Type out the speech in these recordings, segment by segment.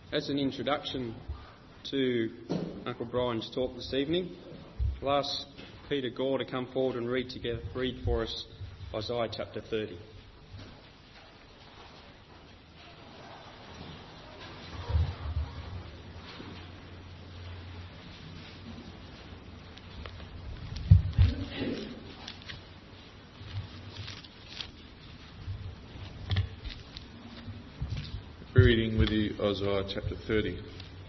As an introduction to Uncle Brian's talk this evening, I'll ask Peter Gore to come forward and read for us Isaiah chapter 30. Reading with you Isaiah chapter 30.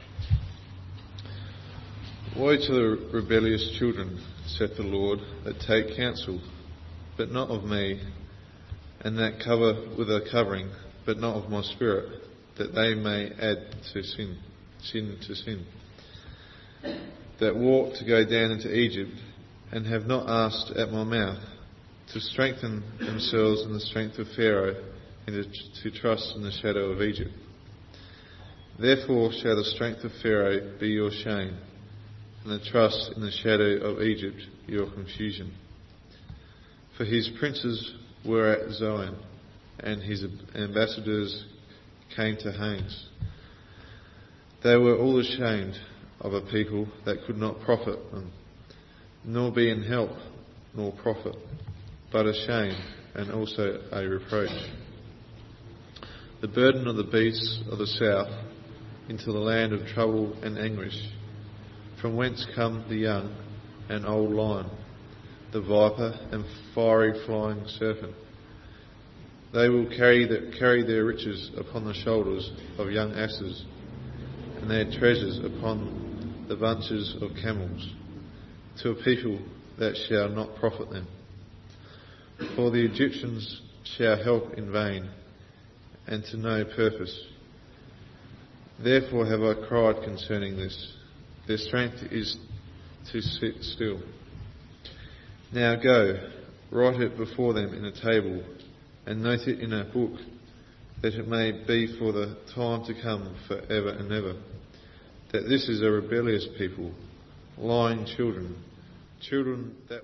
Woe to the rebellious children, saith the Lord, that take counsel, but not of me, and that cover with a covering, but not of my spirit, that they may add to sin to sin. That walk to go down into Egypt, and have not asked at my mouth, to strengthen themselves in the strength of Pharaoh, and to trust in the shadow of Egypt. Therefore shall the strength of Pharaoh be your shame, and the trust in the shadow of Egypt your confusion. For his princes were at Zion, and his ambassadors came to Hanes. They were all ashamed of a people that could not profit them, nor be in help nor profit, but a shame and also a reproach. The burden of the beasts of the south into the land of trouble and anguish, from whence come the young and old lion, the viper and fiery flying serpent. They will carry their riches upon the shoulders of young asses, and their treasures upon the bunches of camels, to a people that shall not profit them. For the Egyptians shall help in vain, and to no purpose. Therefore have I cried concerning this. Their strength is to sit still. Now go, write it before them in a table, and note it in a book, that it may be for the time to come for ever and ever, that this is a rebellious people, lying children that...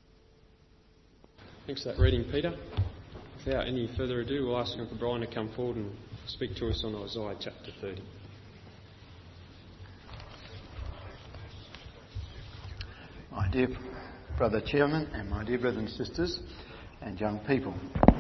Thanks for that reading, Peter. Without any further ado, we'll ask Uncle Brian to come forward and speak to us on Isaiah chapter 30. My dear Brother Chairman and my dear brothers and sisters and young people.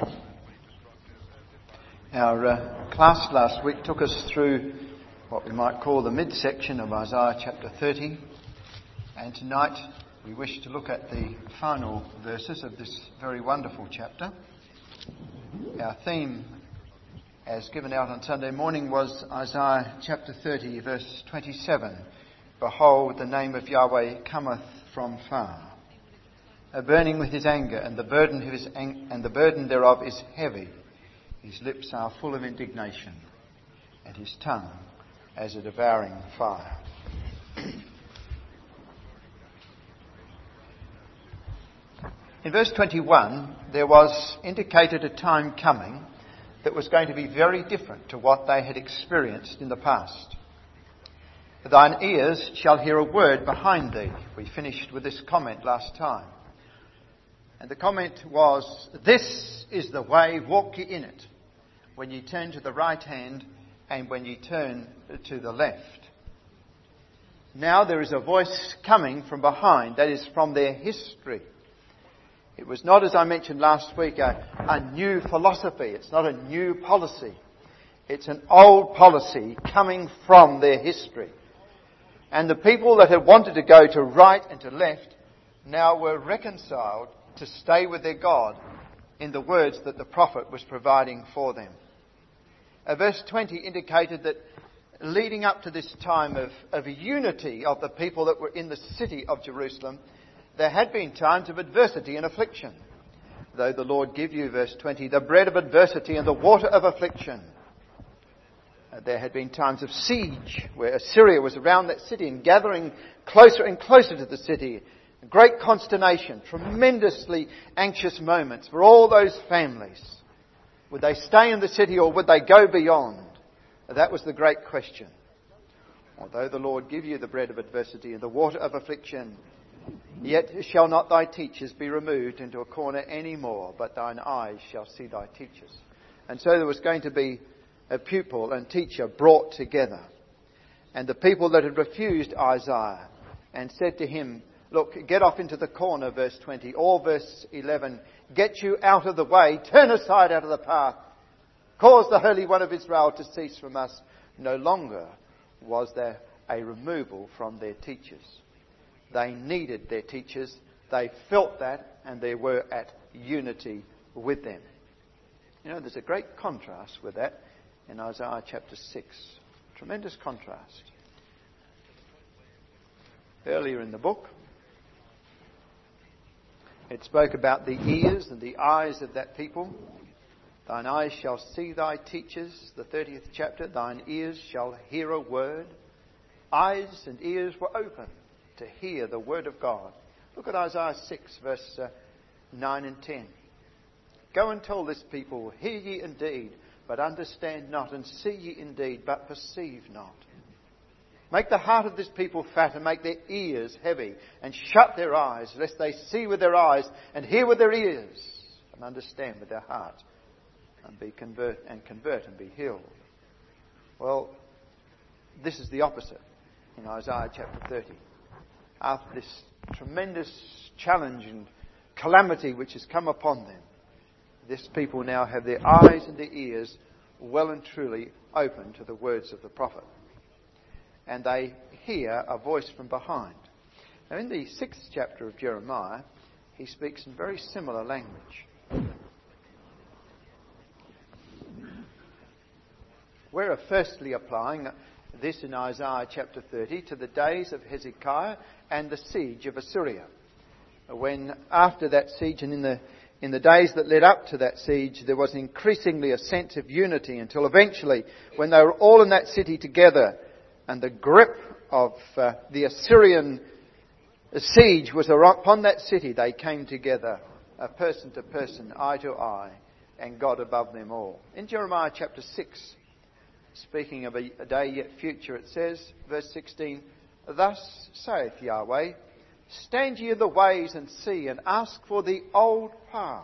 Our class last week took us through what we might call the midsection of Isaiah chapter 30, and tonight we wish to look at the final verses of this very wonderful chapter. Our theme, as given out on Sunday morning, was Isaiah chapter 30, verse 27. Behold, the name of Yahweh cometh from far, a burning with his anger, and the burden thereof is heavy. His lips are full of indignation, and his tongue as a devouring fire. In verse 21, there was indicated a time coming that was going to be very different to what they had experienced in the past. Thine ears shall hear a word behind thee. We finished with this comment last time. And the comment was, this is the way, walk ye in it, when ye turn to the right hand and when ye turn to the left. Now there is a voice coming from behind, that is from their history. It was not, as I mentioned last week, a new philosophy. It's not a new policy. It's an old policy coming from their history. And the people that had wanted to go to right and to left now were reconciled to stay with their God in the words that the prophet was providing for them. Verse 20 indicated that leading up to this time of unity of the people that were in the city of Jerusalem, there had been times of adversity and affliction. Though the Lord give you, verse 20, the bread of adversity and the water of affliction. There had been times of siege where Assyria was around that city and gathering closer and closer to the city. Great consternation, tremendously anxious moments for all those families. Would they stay in the city or would they go beyond? That was the great question. Although the Lord give you the bread of adversity and the water of affliction, yet shall not thy teachers be removed into a corner any more, but thine eyes shall see thy teachers. And so there was going to be a pupil and teacher brought together. and the people that had refused Isaiah, and said to him, look, get off into the corner, verse 20, or verse 11, get you out of the way, turn aside out of the path, cause the Holy One of Israel to cease from us. No longer was there a removal from their teachers. They needed their teachers, they felt that, and they were at unity with them. You know, there's a great contrast with that in Isaiah chapter 6. Tremendous contrast. Earlier in the book, it spoke about the ears and the eyes of that people. Thine eyes shall see thy teachers, the 30th chapter. Thine ears shall hear a word. Eyes and ears were open to hear the word of God. Look at Isaiah 6, verse 9 and 10. Go and tell this people, hear ye indeed, but understand not, and see ye indeed, but perceive not. Make the heart of this people fat, and make their ears heavy, and shut their eyes, lest they see with their eyes, and hear with their ears, and understand with their heart, and convert and be healed. Well, this is the opposite in Isaiah chapter 30. After this tremendous challenge and calamity which has come upon them, this people now have their eyes and their ears well and truly open to the words of the prophet. And they hear a voice from behind. Now in the 6th chapter of Jeremiah, he speaks in very similar language. We're firstly applying this in Isaiah chapter 30 to the days of Hezekiah and the siege of Assyria. When after that siege and in the days that led up to that siege, there was increasingly a sense of unity until eventually, when they were all in that city together and the grip of the Assyrian siege was upon that city, they came together, person to person, eye to eye, and God above them all. In Jeremiah chapter 6, speaking of a day yet future, it says, verse 16, thus saith Yahweh, stand ye in the ways and see, and ask for the old paths.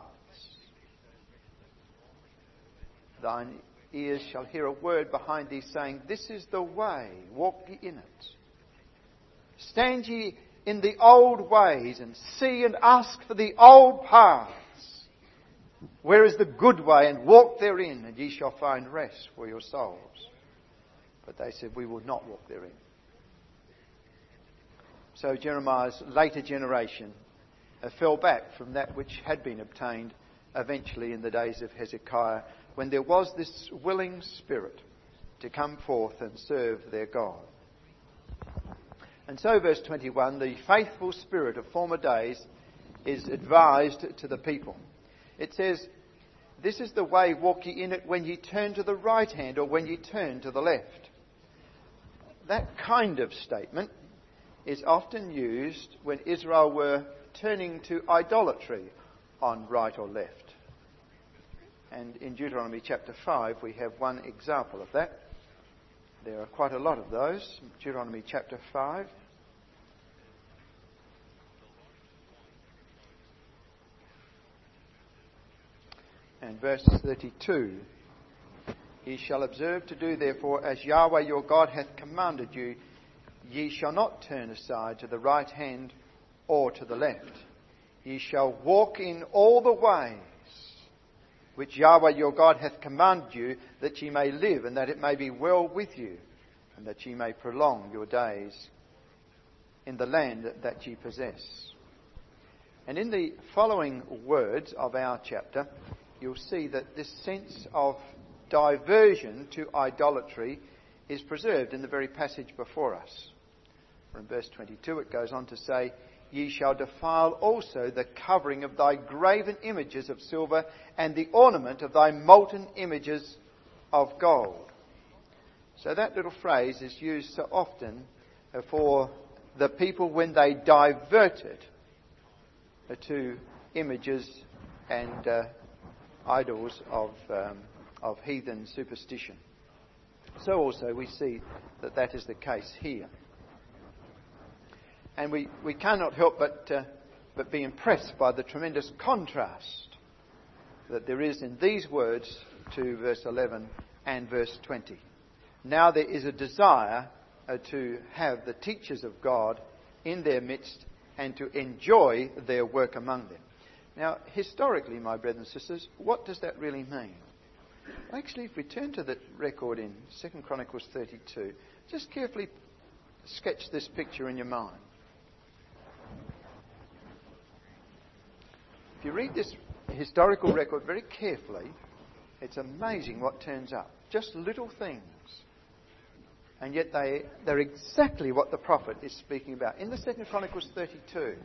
Thine ears shall hear a word behind thee, saying, this is the way, walk ye in it. Stand ye in the old ways, and see and ask for the old paths. Where is the good way, and walk therein, and ye shall find rest for your souls. But they said, we will not walk therein. So Jeremiah's later generation fell back from that which had been obtained eventually in the days of Hezekiah, when there was this willing spirit to come forth and serve their God. And so verse 21, the faithful spirit of former days is advised to the people. It says, this is the way, walk ye in it when ye turn to the right hand or when ye turn to the left. That kind of statement is often used when Israel were turning to idolatry on right or left. And in Deuteronomy chapter 5 we have one example of that. There are quite a lot of those. Deuteronomy chapter 5. And verse 32. Ye shall observe to do therefore as Yahweh your God hath commanded you. Ye shall not turn aside to the right hand or to the left. Ye shall walk in all the ways which Yahweh your God hath commanded you, that ye may live, and that it may be well with you, and that ye may prolong your days in the land that ye possess. And in the following words of our chapter, you'll see that this sense of diversion to idolatry is preserved in the very passage before us. For in verse 22 it goes on to say, ye shall defile also the covering of thy graven images of silver, and the ornament of thy molten images of gold. So that little phrase is used so often for the people when they diverted to images and idols of heathen superstition. So also we see that that is the case here. And we cannot help but be impressed by the tremendous contrast that there is in these words to verse 11 and verse 20. Now there is a desire to have the teachers of God in their midst and to enjoy their work among them. Now, historically, my brothers and sisters, what does that really mean? Actually, if we turn to the record in 2 Chronicles 32, just carefully sketch this picture in your mind. If you read this historical record very carefully, it's amazing what turns up. Just little things. And yet they're exactly what the prophet is speaking about. In the 2 Chronicles 32,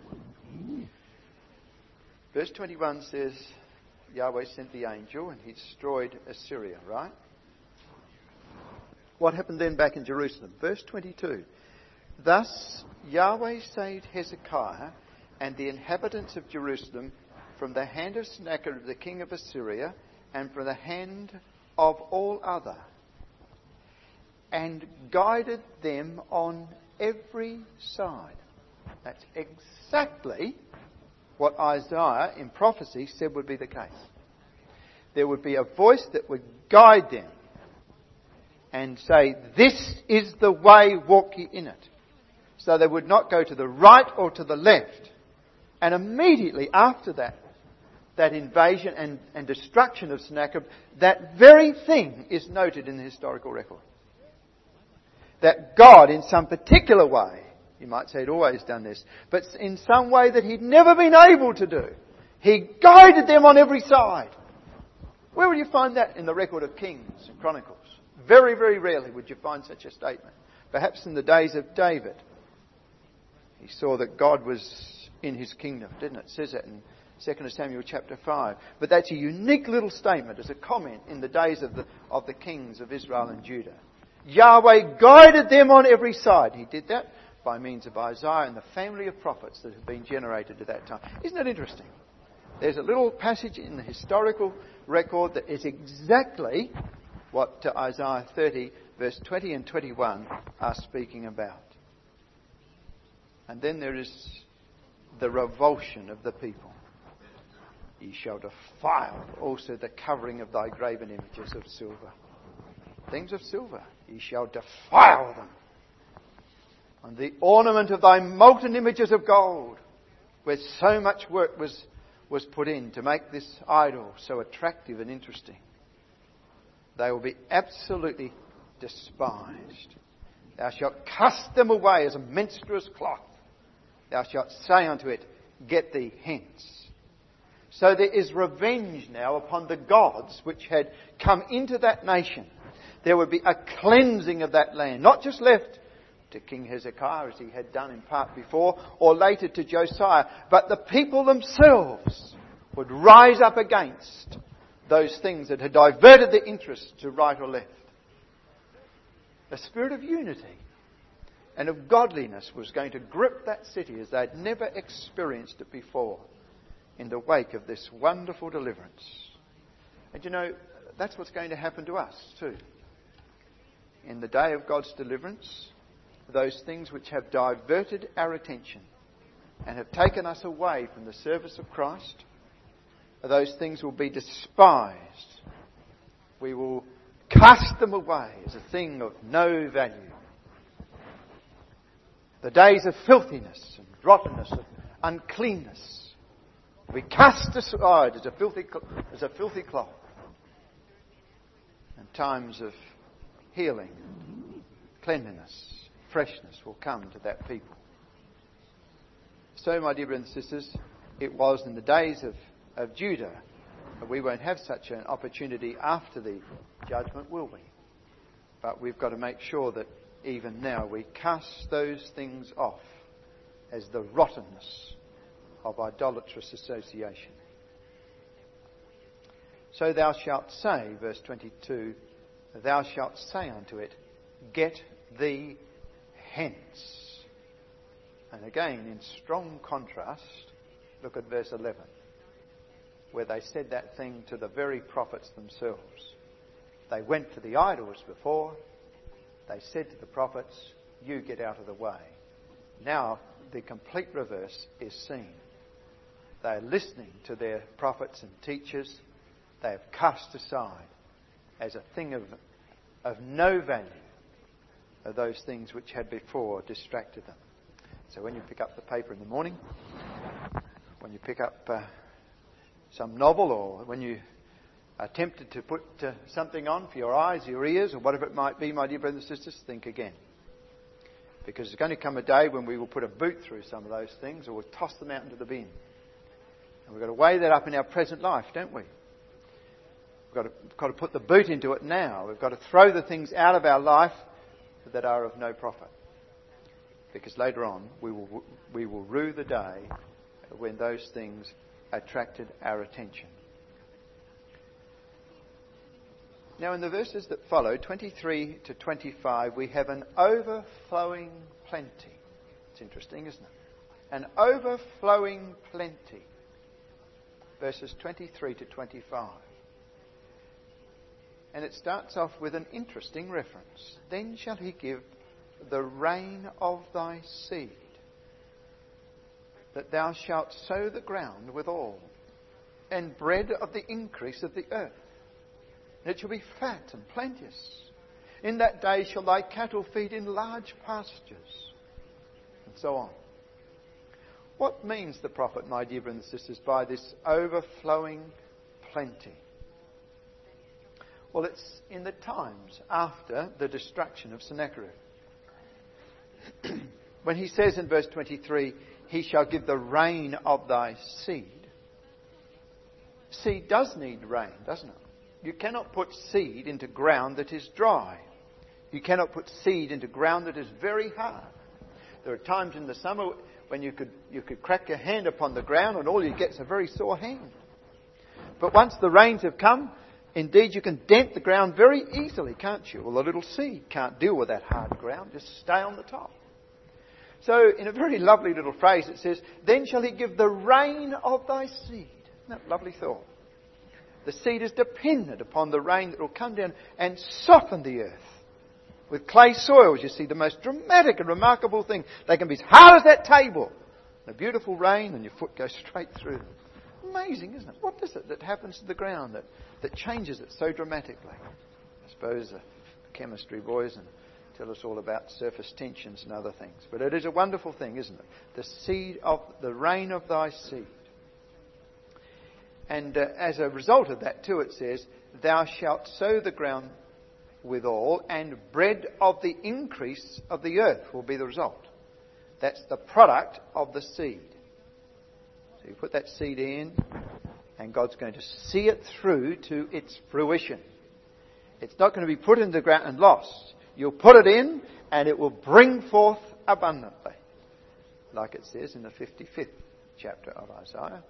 verse 21 says, Yahweh sent the angel and he destroyed Assyria, right? What happened then back in Jerusalem? Verse 22. Thus Yahweh saved Hezekiah and the inhabitants of Jerusalem from the hand of Sennacherib the king of Assyria and from the hand of all other, and guided them on every side. That's exactly what Isaiah in prophecy said would be the case. There would be a voice that would guide them and say, this is the way, walk ye in it. So they would not go to the right or to the left. And immediately after that invasion and destruction of Sennacherib, that very thing is noted in the historical record. That God, in some particular way, you might say he'd always done this, but in some way that he'd never been able to do, he guided them on every side. Where would you find that in the record of Kings and Chronicles? Very, very rarely would you find such a statement. Perhaps in the days of David, he saw that God was in his kingdom, didn't it? It says that in 2 Samuel chapter 5. But that's a unique little statement as a comment in the days of the kings of Israel and Judah. Yahweh guided them on every side. He did that by means of Isaiah and the family of prophets that have been generated at that time. Isn't that interesting? There's a little passage in the historical record that is exactly what Isaiah 30 verse 20 and 21 are speaking about. And then there is the revulsion of the people. Ye shall defile also the covering of thy graven images of silver. Things of silver, ye shall defile them. And the ornament of thy molten images of gold, where so much work was put in to make this idol so attractive and interesting, they will be absolutely despised. Thou shalt cast them away as a menstruous cloth. Thou shalt say unto it, get thee hence. So there is revenge now upon the gods which had come into that nation. There would be a cleansing of that land, not just left to King Hezekiah as he had done in part before, or later to Josiah, but the people themselves would rise up against those things that had diverted their interest to right or left. A spirit of unity and of godliness was going to grip that city as they had never experienced it before in the wake of this wonderful deliverance. And you know, that's what's going to happen to us too. In the day of God's deliverance, those things which have diverted our attention and have taken us away from the service of Christ, those things will be despised. We will cast them away as a thing of no value. The days of filthiness and rottenness, of uncleanness, we cast aside as a filthy cloth. And times of healing, cleanliness, freshness will come to that people. So, my dear brothers and sisters, it was in the days of Judah. But we won't have such an opportunity after the judgment, will we? But we've got to make sure that even now we cast those things off as the rottenness of idolatrous association. So thou shalt say, verse 22, thou shalt say unto it, get thee hence. And again, in strong contrast, look at verse 11, where they said that thing to the very prophets themselves. They went for the idols before. They said to the prophets, you get out of the way. Now, the complete reverse is seen. They are listening to their prophets and teachers. They have cast aside as a thing of no value those things which had before distracted them. So when you pick up the paper in the morning, when you pick up some novel, or when you are tempted to put something on for your eyes, your ears, or whatever it might be, my dear brothers and sisters, think again. Because there's going to come a day when we will put a boot through some of those things, or we'll toss them out into the bin. And we've got to weigh that up in our present life, don't we? We've got to put the boot into it now. We've got to throw the things out of our life that are of no profit. Because later on, we will rue the day when those things attracted our attention. Now, in the verses that follow, 23 to 25, we have an overflowing plenty. It's interesting, isn't it? An overflowing plenty. Verses 23 to 25. And it starts off with an interesting reference. Then shall he give the rain of thy seed, that thou shalt sow the ground withal, and bread of the increase of the earth. And it shall be fat and plenteous. In that day shall thy cattle feed in large pastures. And so on. What means the prophet, my dear brothers and sisters, by this overflowing plenty? Well, it's in the times after the destruction of Sennacherib. When he says in verse 23, he shall give the rain of thy seed. Seed does need rain, doesn't it? You cannot put seed into ground that is dry. You cannot put seed into ground that is very hard. There are times in the summer when you could crack your hand upon the ground and all you get is a very sore hand. But once the rains have come, indeed you can dent the ground very easily, can't you? Well, a little seed can't deal with that hard ground. Just stay on the top. So in a very lovely little phrase it says, then shall he give the rain of thy seed. Isn't that a lovely thought? The seed is dependent upon the rain that will come down and soften the earth. With clay soils, you see the most dramatic and remarkable thing. They can be as hard as that table. And a beautiful rain and your foot goes straight through them. Amazing, isn't it? What is it that happens to the ground that changes it so dramatically? I suppose the chemistry boys and tell us all about surface tensions and other things. But it is a wonderful thing, isn't it? The seed of the rain of thy seed. And as a result of that too, it says, thou shalt sow the ground withal, and bread of the increase of the earth will be the result. That's the product of the seed. So you put that seed in, and God's going to see it through to its fruition. It's not going to be put in the ground and lost. You'll put it in, and it will bring forth abundantly. Like it says in the 55th chapter of Isaiah.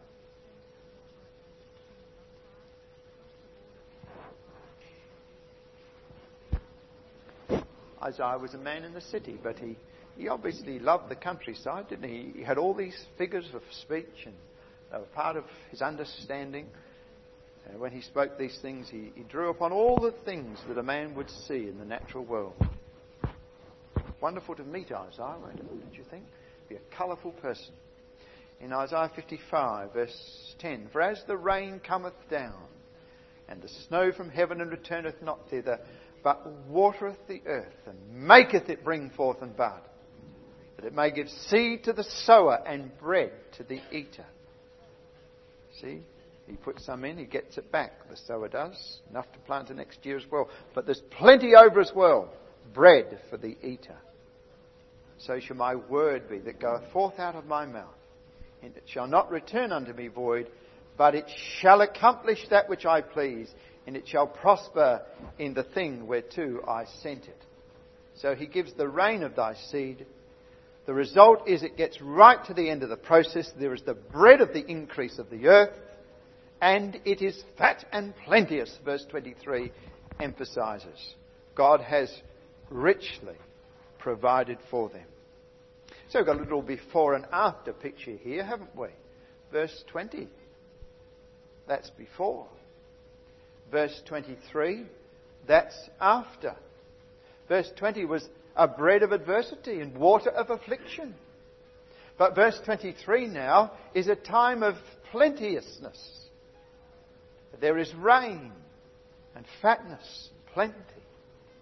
Isaiah was a man in the city, but he obviously loved the countryside, didn't he? He had all these figures of speech, and they were part of his understanding. And when he spoke these things, he drew upon all the things that a man would see in the natural world. Wonderful to meet Isaiah, don't you think? Be a colourful person. In Isaiah 55, verse 10, for as the rain cometh down, and the snow from heaven, and returneth not thither, but watereth the earth, and maketh it bring forth and bud, that it may give seed to the sower and bread to the eater. See? He puts some in, he gets it back. The sower does. Enough to plant the next year as well. But there's plenty over as well. Bread for the eater. So shall my word be that goeth forth out of my mouth. And it shall not return unto me void, but it shall accomplish that which I please, and it shall prosper in the thing whereto I sent it. So he gives the rain of thy seed. The result is it gets right to the end of the process. There is the bread of the increase of the earth, and it is fat and plenteous, verse 23 emphasises. God has richly provided for them. So we've got a little before and after picture here, haven't we? Verse 20. That's before. Verse 23. That's after. Verse 20 was a bread of adversity and water of affliction. But verse 23 now is a time of plenteousness. There is rain and fatness, plenty.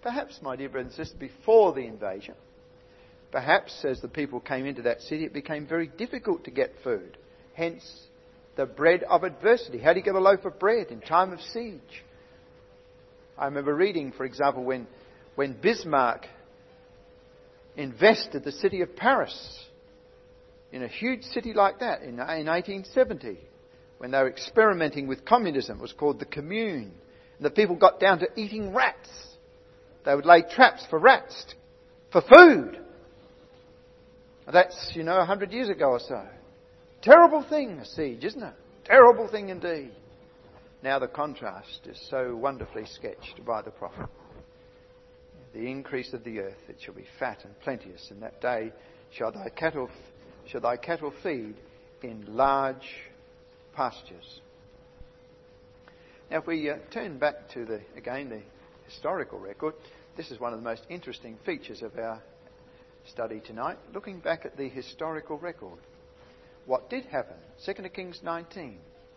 Perhaps, my dear brothers and sisters, before the invasion, perhaps as the people came into that city, it became very difficult to get food. Hence, the bread of adversity. How do you get a loaf of bread in time of siege? I remember reading, for example, when Bismarck invested the city of Paris, in a huge city like that, in 1870, when they were experimenting with communism. It was called the Commune. And the people got down to eating rats. They would lay traps for rats, for food. That's, 100 years ago or so. Terrible thing, a siege, isn't it? Terrible thing indeed. Now the contrast is so wonderfully sketched by the prophet. The increase of the earth, it shall be fat and plenteous. In that day shall thy cattle feed in large pastures. Now if we turn back to the historical record, this is one of the most interesting features of our study tonight, looking back at the historical record. What did happen? 2 Kings 19.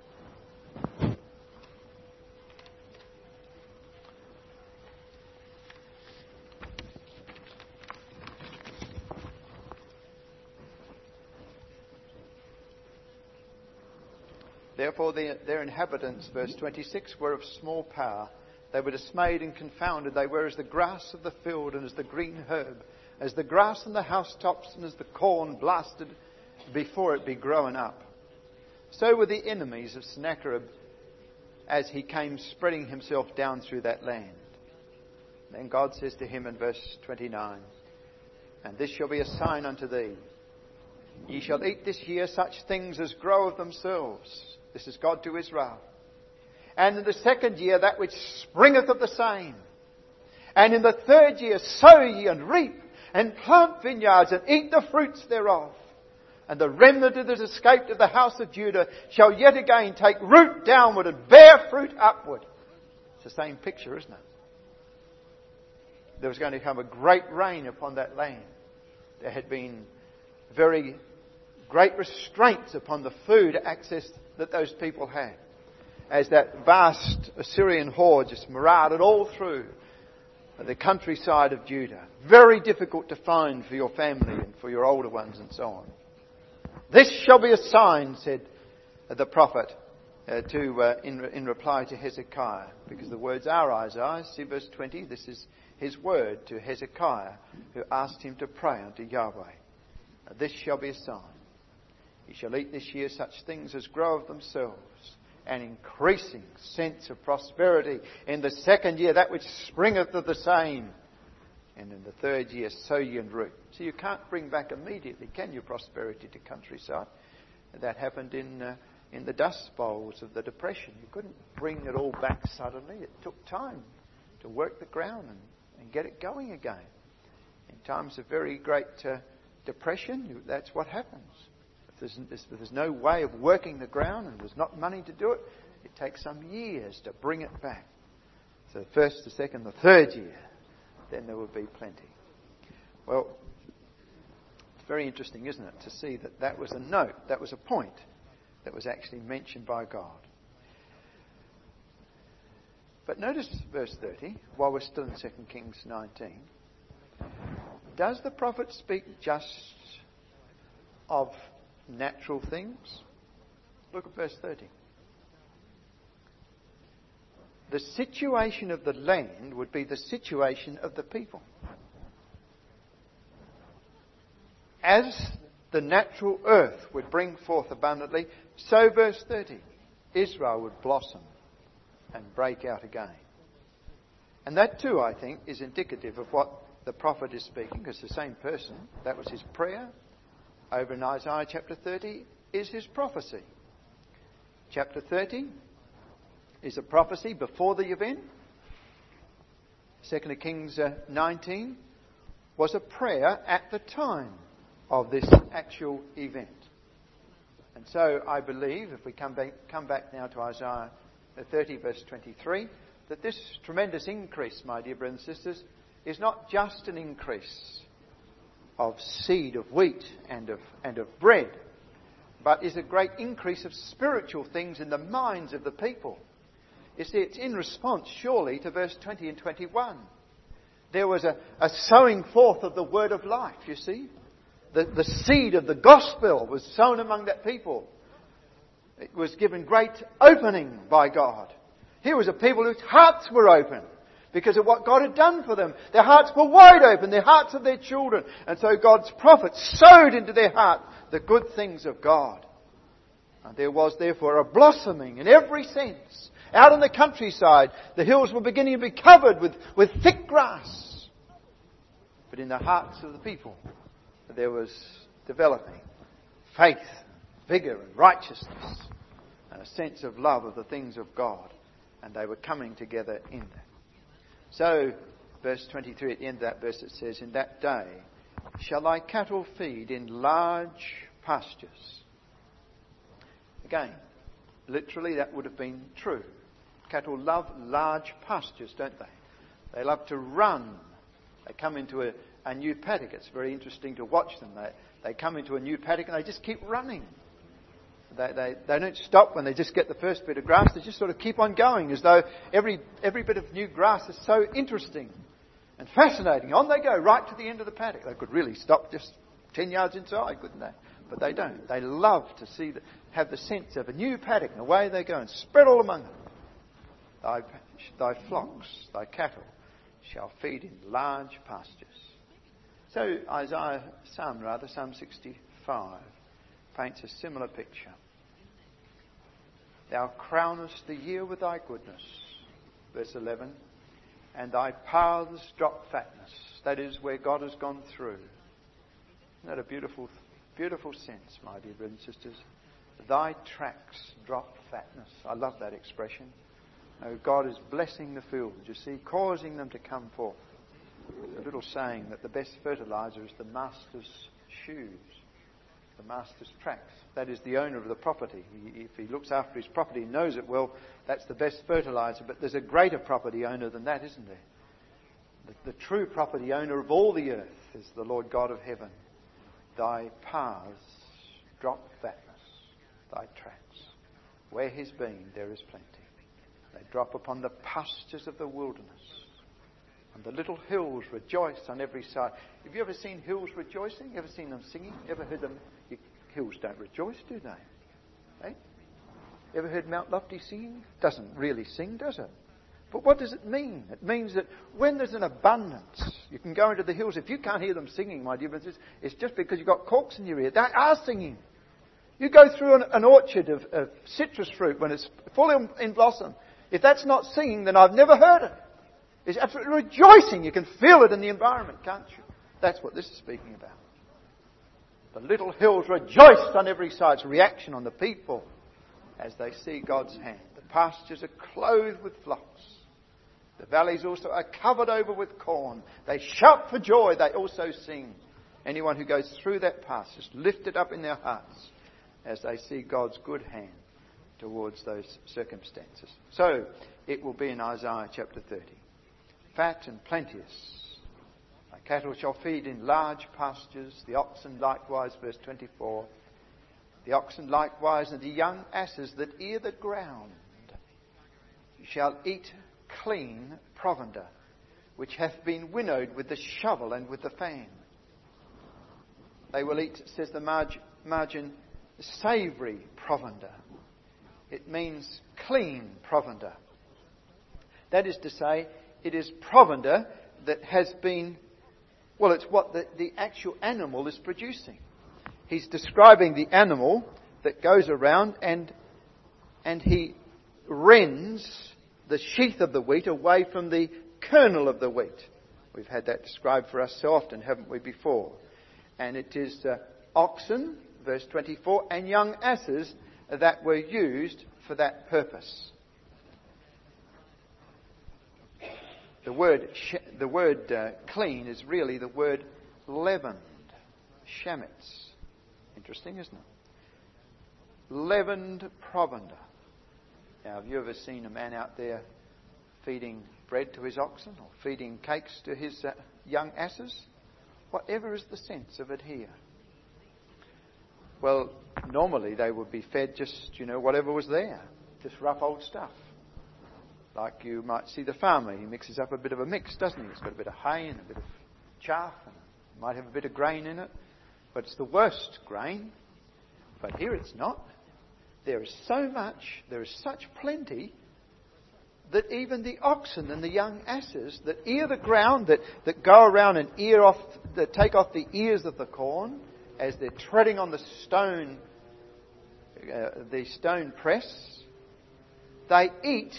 Therefore their inhabitants, verse 26, were of small power. They were dismayed and confounded. They were as the grass of the field and as the green herb, as the grass on the housetops and as the corn blasted before it be grown up. So were the enemies of Sennacherib as he came spreading himself down through that land. Then God says to him in verse 29, and this shall be a sign unto thee. Ye shall eat this year such things as grow of themselves. This is God to Israel. And in the second year that which springeth of the same. And in the third year sow ye and reap, and plant vineyards, and eat the fruits thereof. And the remnant that is escaped of the house of Judah shall yet again take root downward and bear fruit upward. It's the same picture, isn't it? There was going to come a great rain upon that land. There had been very great restraints upon the food access that those people had, as that vast Assyrian horde just marauded all through the countryside of Judah. Very difficult to find for your family and for your older ones and so on. This shall be a sign, said the prophet in reply to Hezekiah, because the words are Isaiah. See verse 20, this is his word to Hezekiah, who asked him to pray unto Yahweh. This shall be a sign. Ye shall eat this year such things as grow of themselves, an increasing sense of prosperity. In the second year, that which springeth of the same. And in the third year, sow ye and root. So you can't bring back immediately, can you, prosperity to countryside? That happened in the dust bowls of the Depression. You couldn't bring it all back suddenly. It took time to work the ground and get it going again. In times of very great depression, that's what happens. If there's no way of working the ground and there's not money to do it, it takes some years to bring it back. So the first, the second, the third year, then there will be plenty. Well, it's very interesting, isn't it, to see that was a note, that was a point that was actually mentioned by God. But notice verse 30, while we're still in 2 Kings 19. Does the prophet speak just of natural things? Look at verse 30. The situation of the land would be the situation of the people. As the natural earth would bring forth abundantly, so verse 30, Israel would blossom and break out again. And that too, I think, is indicative of what the prophet is speaking, because the same person, that was his prayer. Over in Isaiah chapter 30 is his prophecy. Chapter 30 is a prophecy before the event. 2 Kings 19 was a prayer at the time of this actual event. And so I believe, if we come back now to Isaiah 30 verse 23, that this tremendous increase, my dear brothers and sisters, is not just an increase of seed of wheat and of bread, but is a great increase of spiritual things in the minds of the people. You see, it's in response, surely, to verse 20 and 21. there was a sowing forth of the word of life, you see. The seed of the gospel was sown among that people. It was given great opening by God. Here was a people whose hearts were open because of what God had done for them. Their hearts were wide open, the hearts of their children. And so God's prophets sowed into their heart the good things of God. And there was therefore a blossoming in every sense. Out in the countryside, the hills were beginning to be covered with thick grass. But in the hearts of the people, there was developing faith, vigour and righteousness and a sense of love of the things of God. And they were coming together in that. So, verse 23, at the end of that verse it says, "In that day shall thy cattle feed in large pastures." Again, literally that would have been true. Cattle love large pastures, don't they? They love to run. They come into a new paddock. It's very interesting to watch them. They come into a new paddock and they just keep running. They don't stop when they just get the first bit of grass. They just sort of keep on going as though every bit of new grass is so interesting and fascinating. On they go right to the end of the paddock. They could really stop just 10 yards inside, couldn't they? But they don't. They love to have the sense of a new paddock, and away they go and spread all among them. Thy flocks, thy cattle, shall feed in large pastures. So Psalm 65 paints a similar picture. Thou crownest the year with thy goodness, verse 11, and thy paths drop fatness. That is where God has gone through. Isn't that a beautiful, beautiful sense, my dear brothers and sisters? Thy tracks drop fatness. I love that expression. Oh, God is blessing the fields, you see, causing them to come forth. There's a little saying that the best fertilizer is the master's shoes, the master's tracks. That is the owner of the property. If he looks after his property and knows it well, that's the best fertilizer. But there's a greater property owner than that, isn't there? The true property owner of all the earth is the Lord God of heaven. Thy paths drop fatness, thy tracks. Where he's been, there is plenty. They drop upon the pastures of the wilderness. And the little hills rejoice on every side. Have you ever seen hills rejoicing? Ever seen them singing? Ever heard them? Hills don't rejoice, do they? Eh? Ever heard Mount Lofty singing? Doesn't really sing, does it? But what does it mean? It means that when there's an abundance, you can go into the hills. If you can't hear them singing, my dear brothers, it's just because you've got corks in your ear. They are singing. You go through an orchard of citrus fruit when it's full in blossom. If that's not singing, then I've never heard it. It's absolutely rejoicing. You can feel it in the environment, can't you? That's what this is speaking about. The little hills rejoiced on every side. It's a reaction on the people as they see God's hand. The pastures are clothed with flocks. The valleys also are covered over with corn. They shout for joy. They also sing. Anyone who goes through that path is lifted up in their hearts as they see God's good hand towards those circumstances. So, it will be in Isaiah chapter 30. Fat and plenteous. Thy cattle shall feed in large pastures, the oxen likewise, verse 24. The oxen likewise and the young asses that ear the ground shall eat clean provender, which hath been winnowed with the shovel and with the fan. They will eat, says the margin, savoury provender. It means clean provender. That is to say, it is provender that has been, well, it's what the actual animal is producing. He's describing the animal that goes around and he rends the sheath of the wheat away from the kernel of the wheat. We've had that described for us so often, haven't we, before? And it is oxen, verse 24, and young asses that were used for that purpose. The word clean is really the word leavened, shametz. Interesting, isn't it? Leavened provender. Now, have you ever seen a man out there feeding bread to his oxen or feeding cakes to his young asses? Whatever is the sense of it here? Well, normally they would be fed just, whatever was there. Just rough old stuff. Like you might see the farmer, he mixes up a bit of a mix, doesn't he? He's got a bit of hay and a bit of chaff, and might have a bit of grain in it, but it's the worst grain. But here it's not. There is so much, there is such plenty, that even the oxen and the young asses that ear the ground, that go around and that take off the ears of the corn as they're treading on the stone press, they eat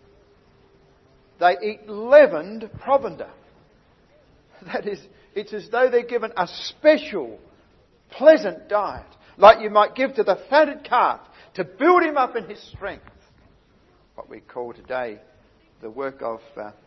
leavened provender. That is, it's as though they're given a special, pleasant diet, like you might give to the fatted calf to build him up in his strength. What we call today the work of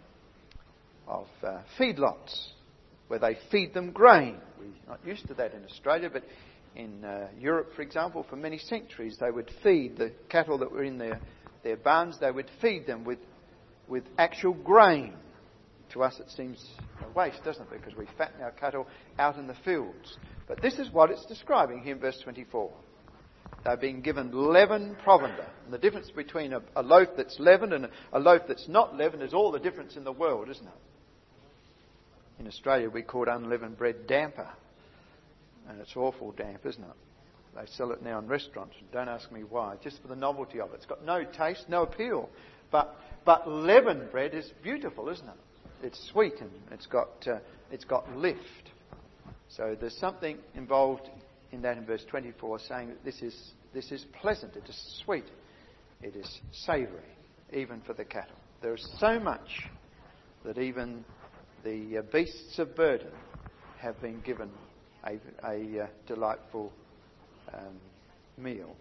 feedlots, where they feed them grain. We're not used to that in Australia, but in Europe, for example, for many centuries, they would feed the cattle that were in their barns. They would feed them with actual grain. To us it seems a waste, doesn't it? Because we fatten our cattle out in the fields. But this is what it's describing here in verse 24. They're being given leavened provender. And the difference between a loaf that's leavened and a loaf that's not leavened is all the difference in the world, isn't it? In Australia we call unleavened bread damper. And it's awful damp, isn't it? They sell it now in restaurants. Don't ask me why. Just for the novelty of it. It's got no taste, no appeal. But leavened bread is beautiful, isn't it? It's sweet and it's got lift. So there's something involved in that in verse 24, saying that this is pleasant, it is sweet, it is savoury, even for the cattle. There is so much that even the beasts of burden have been given a delightful meal.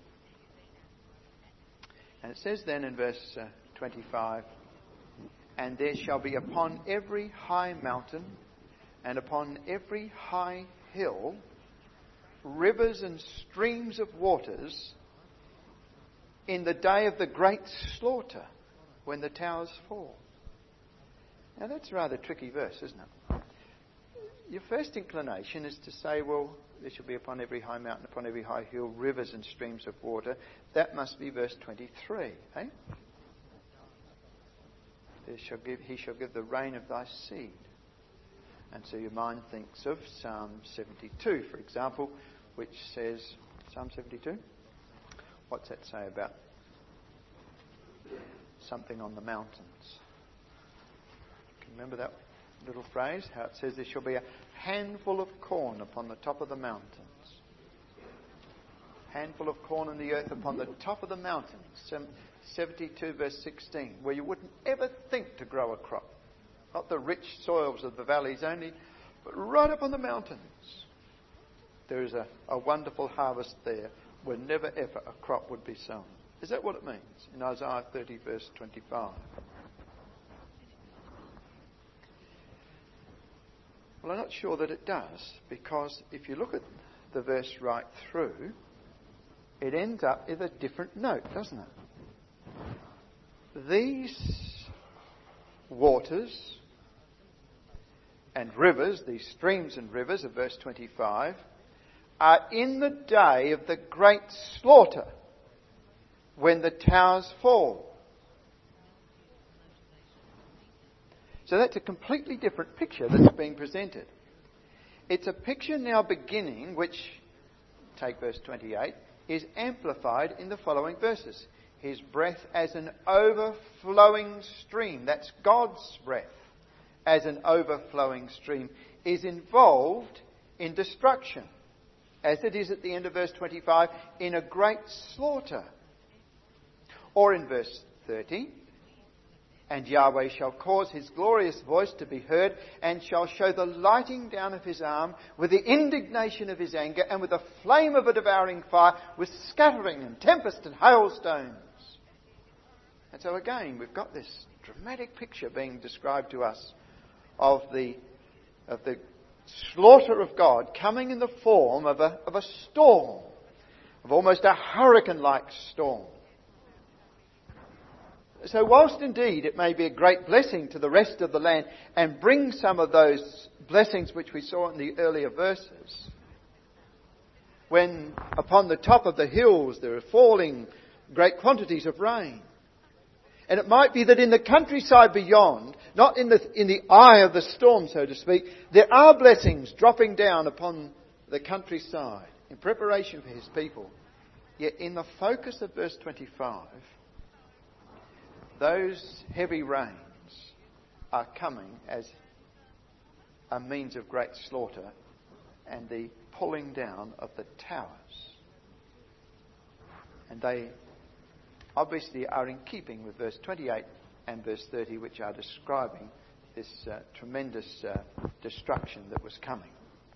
And it says then in verse 25, "And there shall be upon every high mountain and upon every high hill rivers and streams of waters in the day of the great slaughter, when the towers fall." Now that's a rather tricky verse, isn't it? Your first inclination is to say, well, there shall be upon every high mountain, upon every high hill, rivers and streams of water. That must be verse 23, eh? He shall give the rain of thy seed. And so your mind thinks of Psalm 72, for example, which says, Psalm 72? What's that say about something on the mountains? Can you remember that little phrase? How it says there shall be a handful of corn upon the top of the mountains. Handful of corn in the earth upon the top of the mountains. 72 verse 16, where you wouldn't ever think to grow a crop. Not the rich soils of the valleys only, but right up on the mountains. There is a wonderful harvest there where never ever a crop would be sown. Is that what it means in Isaiah 30 verse 25? Well, I'm not sure that it does, because if you look at the verse right through, it ends up with a different note, doesn't it? These waters and rivers, these streams and rivers of verse 25, are in the day of the great slaughter, when the towers fall. So that's a completely different picture that's being presented. It's a picture now beginning, which, take verse 28, is amplified in the following verses. His breath as an overflowing stream, that's God's breath, as an overflowing stream, is involved in destruction, as it is at the end of verse 25, in a great slaughter. Or in verse 30, "And Yahweh shall cause his glorious voice to be heard, and shall show the lighting down of his arm, with the indignation of his anger, and with the flame of a devouring fire, with scattering and tempest and hailstones." And so again, we've got this dramatic picture being described to us of the slaughter of God coming in the form of a storm, of almost a hurricane-like storm. So whilst indeed it may be a great blessing to the rest of the land and bring some of those blessings which we saw in the earlier verses, when upon the top of the hills there are falling great quantities of rain, And it might be that in the countryside beyond, not in the eye of the storm, so to speak, there are blessings dropping down upon the countryside in preparation for his people. Yet in the focus of verse 25, those heavy rains are coming as a means of great slaughter and the pulling down of the towers. And they obviously are in keeping with verse 28 and verse 30, which are describing this tremendous destruction that was coming.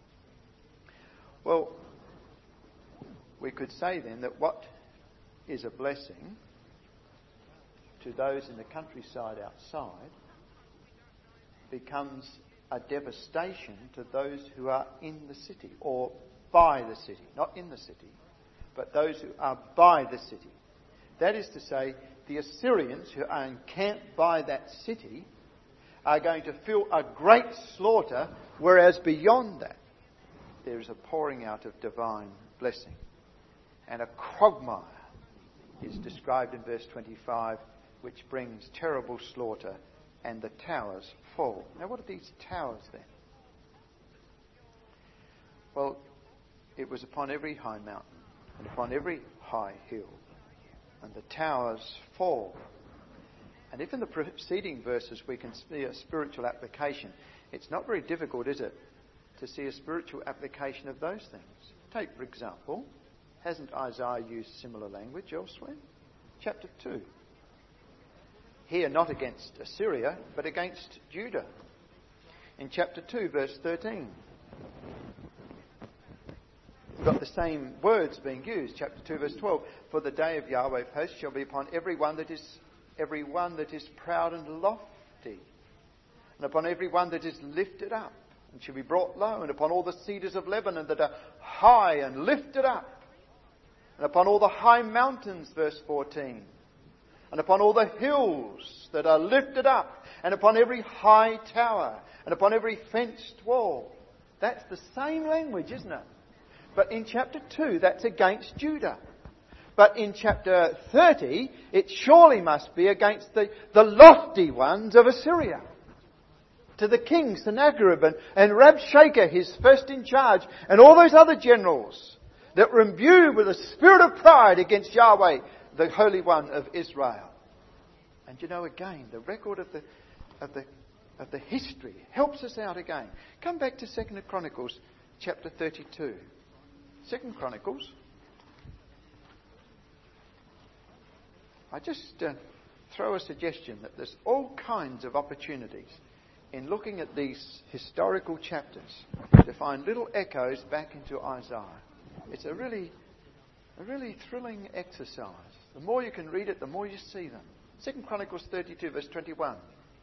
Well, we could say then that what is a blessing to those in the countryside outside becomes a devastation to those who are in the city or by the city. Not in the city, but those who are by the city. That is to say, the Assyrians who are encamped by that city are going to feel a great slaughter, whereas beyond that there is a pouring out of divine blessing. And a quagmire is described in verse 25, which brings terrible slaughter, and the towers fall. Now, what are these towers then? Well, it was upon every high mountain and upon every high hill, and the towers fall. And if in the preceding verses we can see a spiritual application, it's not very difficult, is it, to see a spiritual application of those things. Take, for example, hasn't Isaiah used similar language elsewhere? Chapter 2. Here, not against Assyria, but against Judah. In chapter 2, verse 13. We've got the same words being used. Chapter 2, verse 12. For the day of Yahweh of hosts shall be upon every one that is proud and lofty, and upon every one that is lifted up, and shall be brought low, and upon all the cedars of Lebanon that are high and lifted up, and upon all the high mountains, verse 14, and upon all the hills that are lifted up, and upon every high tower, and upon every fenced wall. That's the same language, isn't it? But in chapter 2, that's against Judah. But in chapter 30, it surely must be against the lofty ones of Assyria. To the king Sennacherib and Rabshakeh, his first in charge, and all those other generals that were imbued with a spirit of pride against Yahweh, the Holy One of Israel. And you know, again, the record of the history helps us out again. Come back to 2 Chronicles chapter 32. 2 Chronicles. I just throw a suggestion that there's all kinds of opportunities in looking at these historical chapters to find little echoes back into Isaiah. It's a really thrilling exercise. The more you can read it, the more you see them. 2 Chronicles 32, verse 21.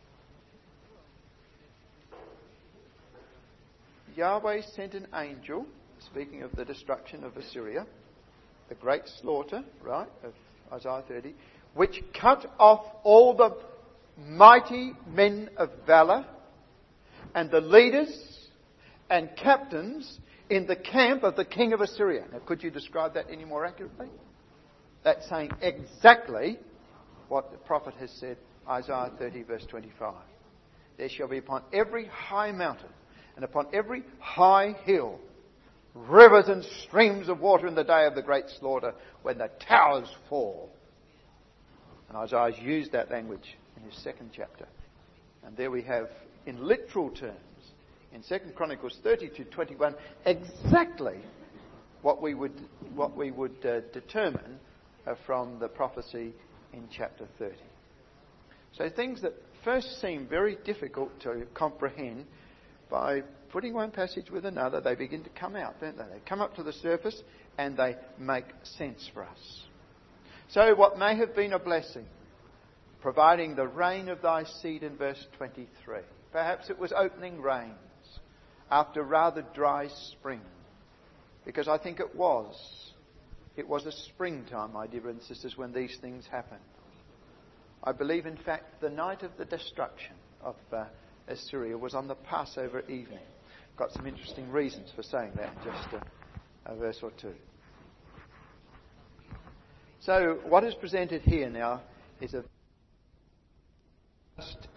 Yahweh sent an angel, speaking of the destruction of Assyria, the great slaughter, right, of Isaiah 30, which cut off all the mighty men of valour and the leaders and captains in the camp of the king of Assyria. Now, could you describe that any more accurately? That's saying exactly what the prophet has said, Isaiah 30, verse 25. There shall be upon every high mountain and upon every high hill rivers and streams of water in the day of the great slaughter, when the towers fall. And Isaiah's used that language in his second chapter. And there we have, in literal terms, in 2 Chronicles 32:21, exactly what we would determine from the prophecy in chapter 30. So things that first seem very difficult to comprehend, by putting one passage with another, they begin to come out, don't they? They come up to the surface and they make sense for us. So what may have been a blessing, providing the rain of thy seed in verse 23. Perhaps it was opening rains after rather dry spring. Because I think it was. It was a springtime, my dear brothers and sisters, when these things happened. I believe, in fact, the night of the destruction of Assyria was on the Passover evening. Got some interesting reasons for saying that in just a verse or two. So what is presented here now is a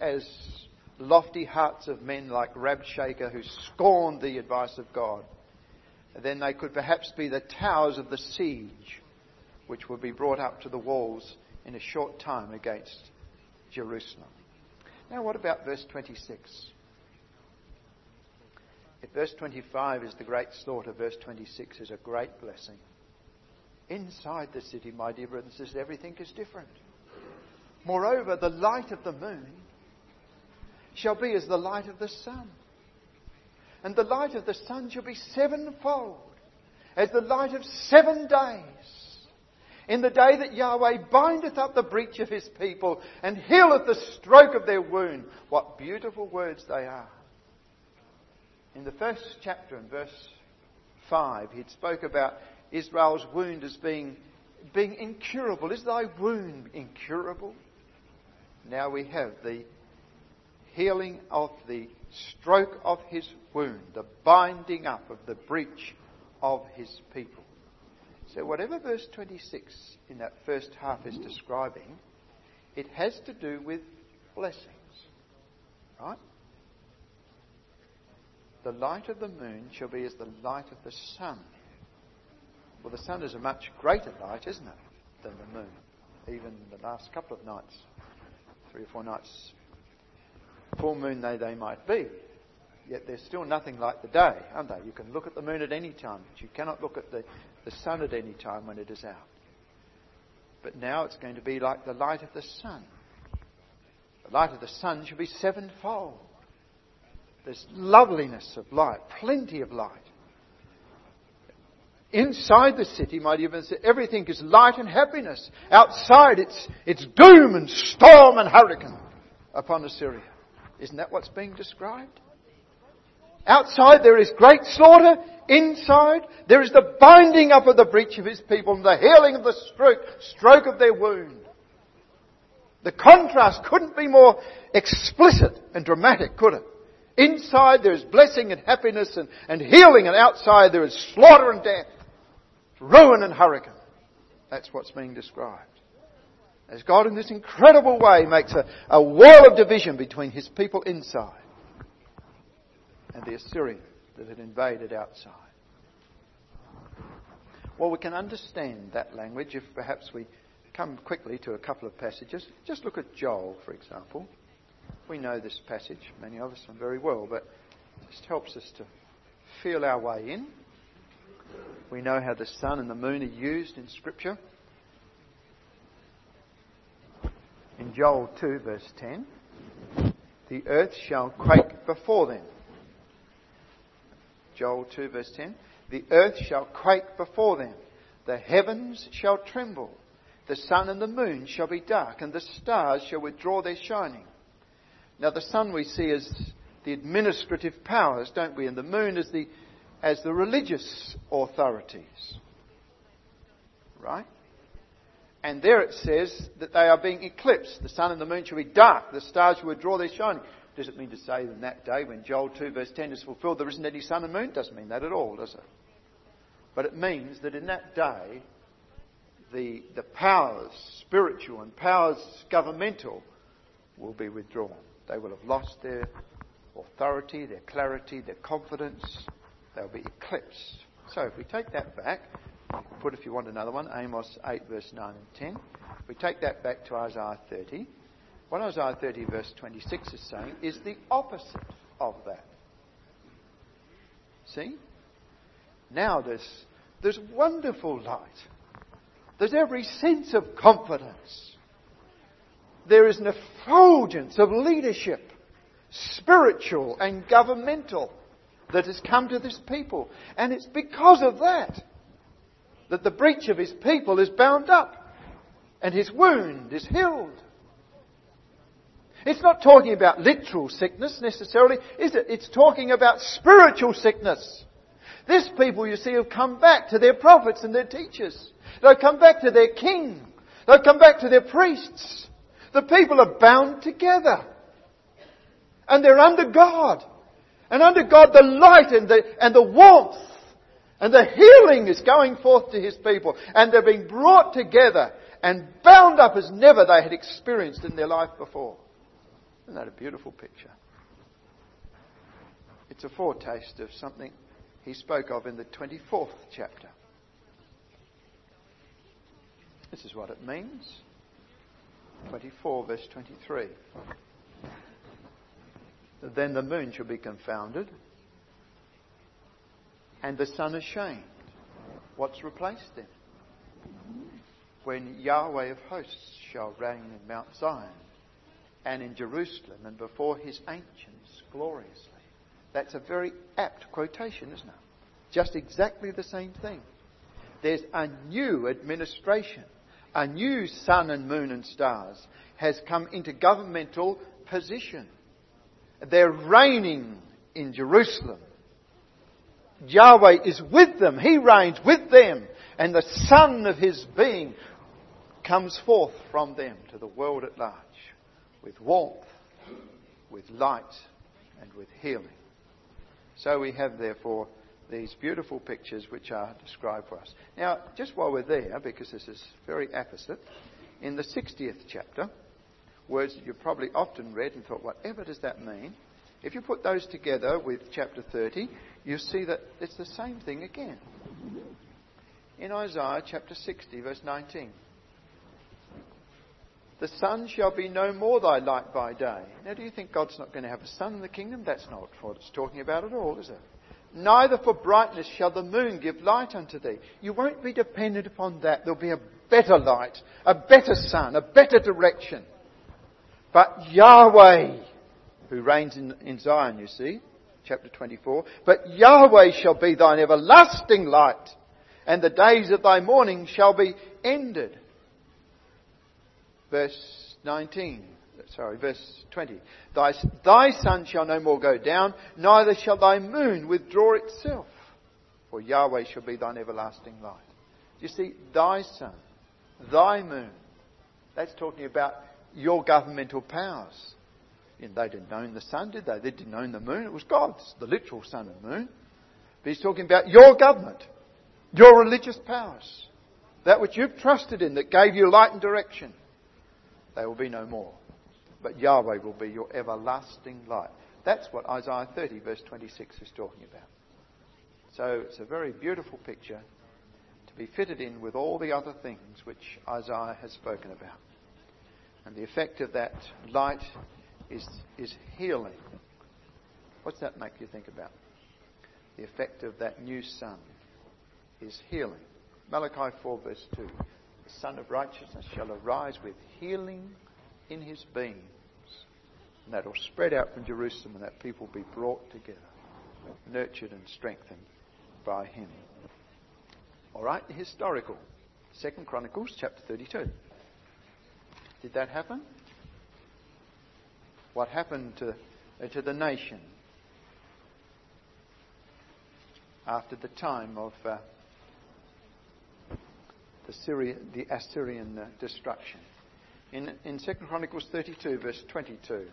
as lofty hearts of men like Rabshakeh who scorned the advice of God. Then they could perhaps be the towers of the siege which would be brought up to the walls in a short time against Jerusalem. Now what about verse 26? If verse 25 is the great slaughter, verse 26 is a great blessing. Inside the city, my dear brothers and sisters, everything is different. Moreover, the light of the moon shall be as the light of the sun. And the light of the sun shall be sevenfold, as the light of 7 days. In the day that Yahweh bindeth up the breach of his people and healeth the stroke of their wound. What beautiful words they are. In the first chapter, in verse 5, he spoke about Israel's wound as being incurable. Is thy wound incurable? Now we have the healing of the stroke of his wound, the binding up of the breach of his people. So whatever verse 26 in that first half is describing, it has to do with blessings. Right? The light of the moon shall be as the light of the sun. Well, the sun is a much greater light, isn't it, than the moon? Even the last couple of nights, 3 or 4 nights, full moon they might be. Yet they're still nothing like the day, aren't they? You can look at the moon at any time, but you cannot look at the sun at any time when it is out. But now it's going to be like the light of the sun. The light of the sun shall be sevenfold. There's loveliness of light, plenty of light. Inside the city, my dear friends, everything is light and happiness. Outside, it's doom and storm and hurricane upon Assyria. Isn't that what's being described? Outside there is great slaughter. Inside there is the binding up of the breach of his people and the healing of the stroke of their wound. The contrast couldn't be more explicit and dramatic, could it? Inside there is blessing and happiness and healing, and outside there is slaughter and death, ruin and hurricane. That's what's being described. As God in this incredible way makes a wall of division between his people inside and the Assyrian that had invaded outside. Well, we can understand that language if perhaps we come quickly to a couple of passages. Just look at Joel, for example. We know this passage, many of us, very well, but it just helps us to feel our way in. We know how the sun and the moon are used in Scripture. In Joel 2, verse 10, the earth shall quake before them. Joel 2, verse 10, the earth shall quake before them. The heavens shall tremble. The sun and the moon shall be dark, and the stars shall withdraw their shining. Now the sun we see as the administrative powers, don't we? And the moon as the religious authorities. Right? And there it says that they are being eclipsed. The sun and the moon shall be dark. The stars shall withdraw their shining. Does it mean to say that in that day when Joel 2 verse 10 is fulfilled there isn't any sun and moon? It doesn't mean that at all, does it? But it means that in that day the powers, spiritual and powers governmental, will be withdrawn. They will have lost their authority, their clarity, their confidence. They'll be eclipsed. So if we take that back, you can put, if you want another one, Amos 8 verse 9 and 10. If we take that back to Isaiah 30, what Isaiah 30 verse 26 is saying is the opposite of that. See? Now there's wonderful light. There's every sense of confidence. There is an effulgence of leadership, spiritual and governmental, that has come to this people. And it's because of that the breach of his people is bound up and his wound is healed. It's not talking about literal sickness necessarily, is it? It's talking about spiritual sickness. This people, you see, have come back to their prophets and their teachers. They've come back to their king. They've come back to their priests. The people are bound together. And they're under God. And under God the light and the warmth and the healing is going forth to his people. And they're being brought together and bound up as never they had experienced in their life before. Isn't that a beautiful picture? It's a foretaste of something he spoke of in the 24th chapter. This is what it means. 24 verse 23. Then the moon shall be confounded and the sun ashamed. What's replaced them? When Yahweh of hosts shall reign in Mount Zion and in Jerusalem and before his ancients gloriously. That's a very apt quotation, isn't it? Just exactly the same thing. There's a new administration. A new sun and moon and stars has come into governmental position. They're reigning in Jerusalem. Yahweh is with them. He reigns with them. And the sun of his being comes forth from them to the world at large with warmth, with light, and with healing. So we have, therefore, these beautiful pictures which are described for us. Now, just while we're there, because this is very apposite, in the 60th chapter, words that you've probably often read and thought, whatever does that mean? If you put those together with chapter 30, you see that it's the same thing again. In Isaiah chapter 60, verse 19. The sun shall be no more thy light by day. Now, do you think God's not going to have a sun in the kingdom? That's not what it's talking about at all, is it? Neither for brightness shall the moon give light unto thee. You won't be dependent upon that. There'll be a better light, a better sun, a better direction. But Yahweh, who reigns in Zion, you see, chapter 24, but Yahweh shall be thine everlasting light, and the days of thy mourning shall be ended. Verse 20. Thy sun shall no more go down, neither shall thy moon withdraw itself. For Yahweh shall be thine everlasting light. You see, thy sun, thy moon. That's talking about your governmental powers. And they didn't own the sun, did they? They didn't own the moon. It was God's, the literal sun and moon. But he's talking about your government, your religious powers. That which you've trusted in, that gave you light and direction. They will be no more. But Yahweh will be your everlasting light. That's what Isaiah 30 verse 26 is talking about. So it's a very beautiful picture to be fitted in with all the other things which Isaiah has spoken about. And the effect of that light is healing. What's that make you think about? The effect of that new sun is healing. Malachi 4 verse 2. The Son of Righteousness shall arise with healing in his beams. And that will spread out from Jerusalem and that people will be brought together, nurtured and strengthened by him. All right, historical. 2 Chronicles chapter 32. Did that happen? What happened to the nation after the time of the Assyrian destruction? In 2 Chronicles 32 verse 22.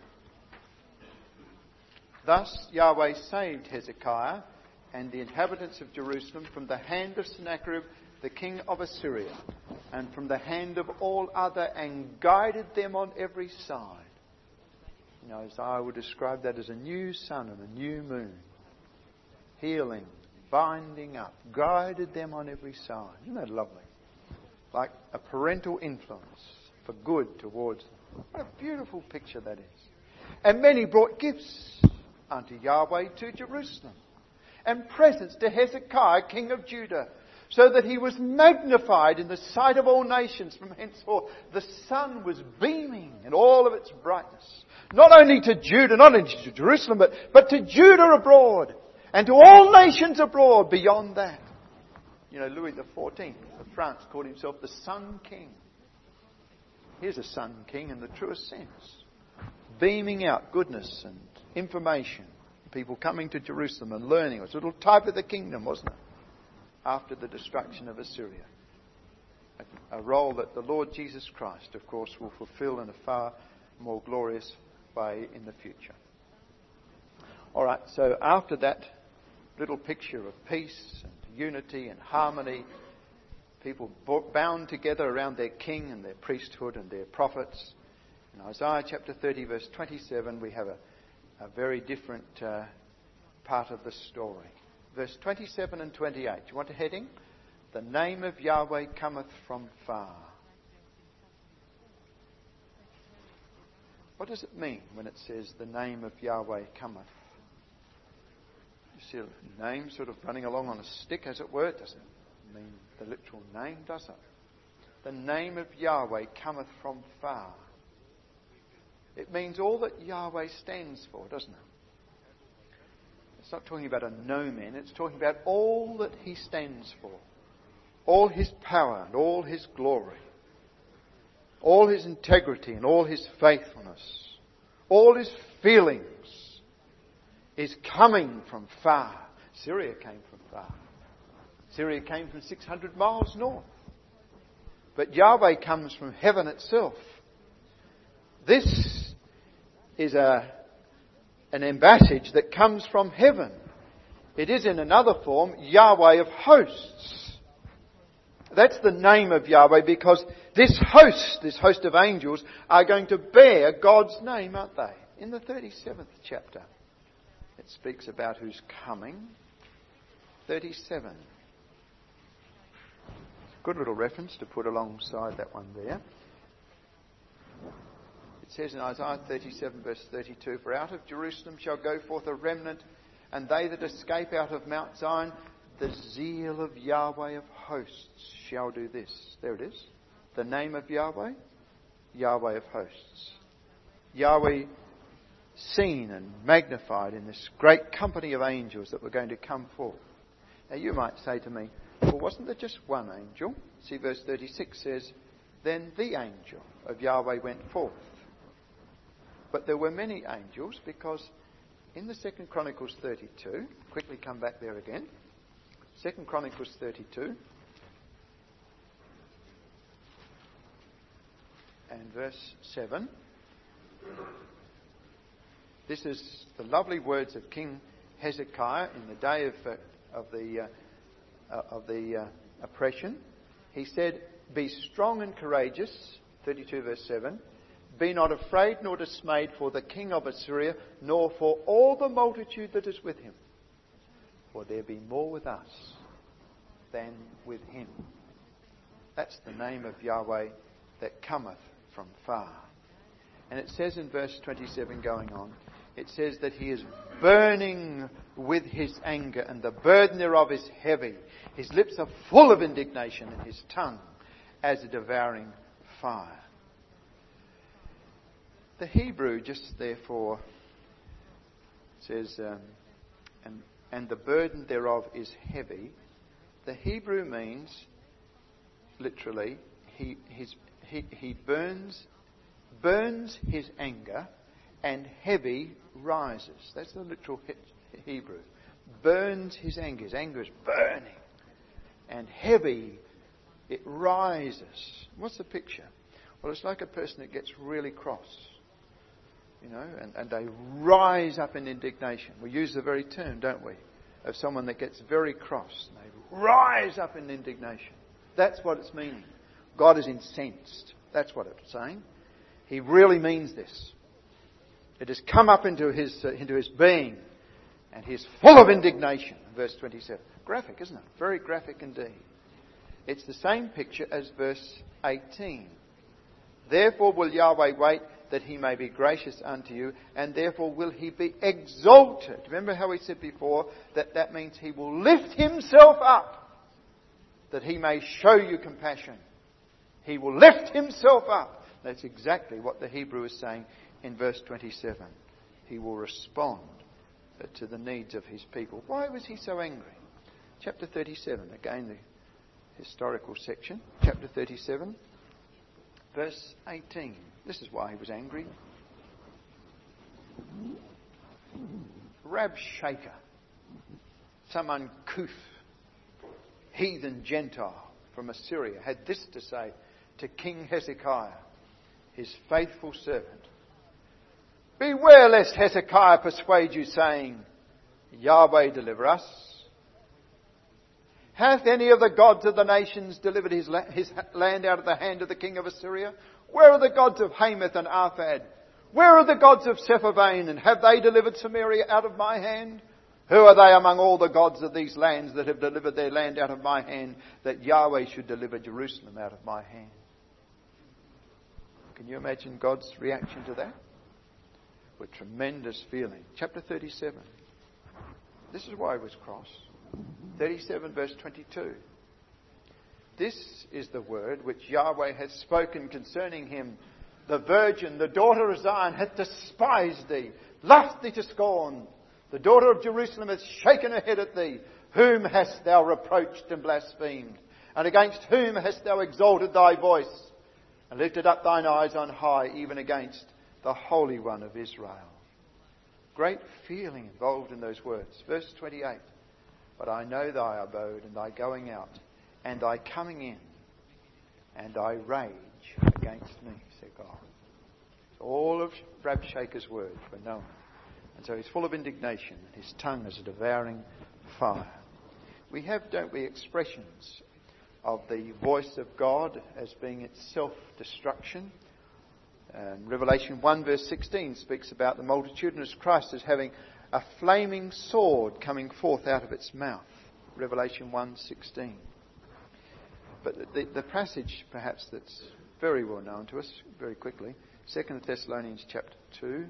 Thus Yahweh saved Hezekiah and the inhabitants of Jerusalem from the hand of Sennacherib, the king of Assyria, and from the hand of all other, and guided them on every side. You know, Isaiah would describe that as a new sun and a new moon. Healing, binding up, guided them on every side. Isn't that lovely? Like a parental influence for good towards them. What a beautiful picture that is. And many brought gifts unto Yahweh to Jerusalem, and presents to Hezekiah, king of Judah, so that he was magnified in the sight of all nations. From henceforth the sun was beaming in all of its brightness, not only to Judah, not only to Jerusalem, but to Judah abroad, and to all nations abroad beyond that. You know, Louis XIV of France called himself the Sun King. Here's a Sun King in the truest sense. Beaming out goodness and information. People coming to Jerusalem and learning. It was a little type of the kingdom, wasn't it? After the destruction of Assyria. A role that the Lord Jesus Christ, of course, will fulfill in a far more glorious way in the future. All right, so after that little picture of peace and unity and harmony, people bound together around their king and their priesthood and their prophets, In Isaiah chapter 30 verse 27 we have a very different part of the story. Verse 27 and 28. Do you want a heading? The name of Yahweh cometh from far. What does it mean when it says the name of Yahweh cometh? You see a name sort of running along on a stick, as it were. It doesn't mean the literal name, does it? The name of Yahweh cometh from far. It means all that Yahweh stands for, doesn't it? It's not talking about a no-man. It's talking about all that He stands for. All His power and all His glory. All His integrity and all His faithfulness. All His feelings is coming from far. Syria came from far. Syria came from 600 miles north. But Yahweh comes from heaven itself. This is an embassage that comes from heaven. It is in another form Yahweh of hosts. That's the name of Yahweh because this host of angels are going to bear God's name, aren't they? In the 37th chapter, it speaks about who's coming. 37. Good little reference to put alongside that one there. It says in Isaiah 37 verse 32, For out of Jerusalem shall go forth a remnant, and they that escape out of Mount Zion, the zeal of Yahweh of hosts shall do this. There it is. The name of Yahweh, Yahweh of hosts. Yahweh seen and magnified in this great company of angels that were going to come forth. Now you might say to me, well, wasn't there just one angel? See, verse 36 says, Then the angel of Yahweh went forth. But there were many angels because in the 2 Chronicles 32, quickly come back there again, 2 Chronicles 32 and verse 7. This is the lovely words of King Hezekiah in the day of the oppression. He said, Be strong and courageous, 32 verse 7. Be not afraid nor dismayed for the king of Assyria, nor for all the multitude that is with him. For there be more with us than with him. That's the name of Yahweh that cometh from far. And it says in verse 27 going on, it says that He is burning with His anger, and the burden thereof is heavy. His lips are full of indignation, and His tongue as a devouring fire. The Hebrew just therefore says, and the burden thereof is heavy. The Hebrew means, literally, he burns his anger, and heavy rises. That's the literal Hebrew. Burns his anger. His anger is burning. And heavy, it rises. What's the picture? Well, it's like a person that gets really cross. And they rise up in indignation. We use the very term, don't we? Of someone that gets very cross. And they rise up in indignation. That's what it's meaning. God is incensed. That's what it's saying. He really means this. It has come up into his being, and he is full of indignation. Verse 27. Graphic, isn't it? Very graphic indeed. It's the same picture as verse 18. Therefore will Yahweh wait that He may be gracious unto you, and therefore will He be exalted. Remember how we said before that means He will lift Himself up, that He may show you compassion. He will lift Himself up. That's exactly what the Hebrew is saying in verse 27. He will respond to the needs of His people. Why was He so angry? Chapter 37, again the historical section. Chapter 37, verse 18. This is why He was angry. Rabshakeh, some uncouth heathen Gentile from Assyria, had this to say to King Hezekiah, his faithful servant. Beware lest Hezekiah persuade you, saying, Yahweh deliver us. Hath any of the gods of the nations delivered his land out of the hand of the king of Assyria? Where are the gods of Hamath and Arphad? Where are the gods of Sepharvaim, and have they delivered Samaria out of my hand? Who are they among all the gods of these lands that have delivered their land out of my hand, that Yahweh should deliver Jerusalem out of my hand? Can you imagine God's reaction to that? With tremendous feeling. Chapter 37. This is why he was cross. 37 verse 22. This is the word which Yahweh hath spoken concerning him. The virgin, the daughter of Zion, hath despised thee, laughed thee to scorn. The daughter of Jerusalem hath shaken her head at thee. Whom hast thou reproached and blasphemed? And against whom hast thou exalted thy voice? And lifted up thine eyes on high, even against the Holy One of Israel. Great feeling involved in those words. Verse 28. But I know thy abode and thy going out and thy coming in and thy rage against me, said God. All of Rabshakeh's words were known. And so he's full of indignation, and his tongue is a devouring fire. We have, don't we, expressions of the voice of God as being its self-destruction. Revelation 1 verse 16 speaks about the multitudinous Christ as having a flaming sword coming forth out of its mouth. Revelation 1:16. But the passage perhaps that's very well known to us, very quickly, 2 Thessalonians chapter 2.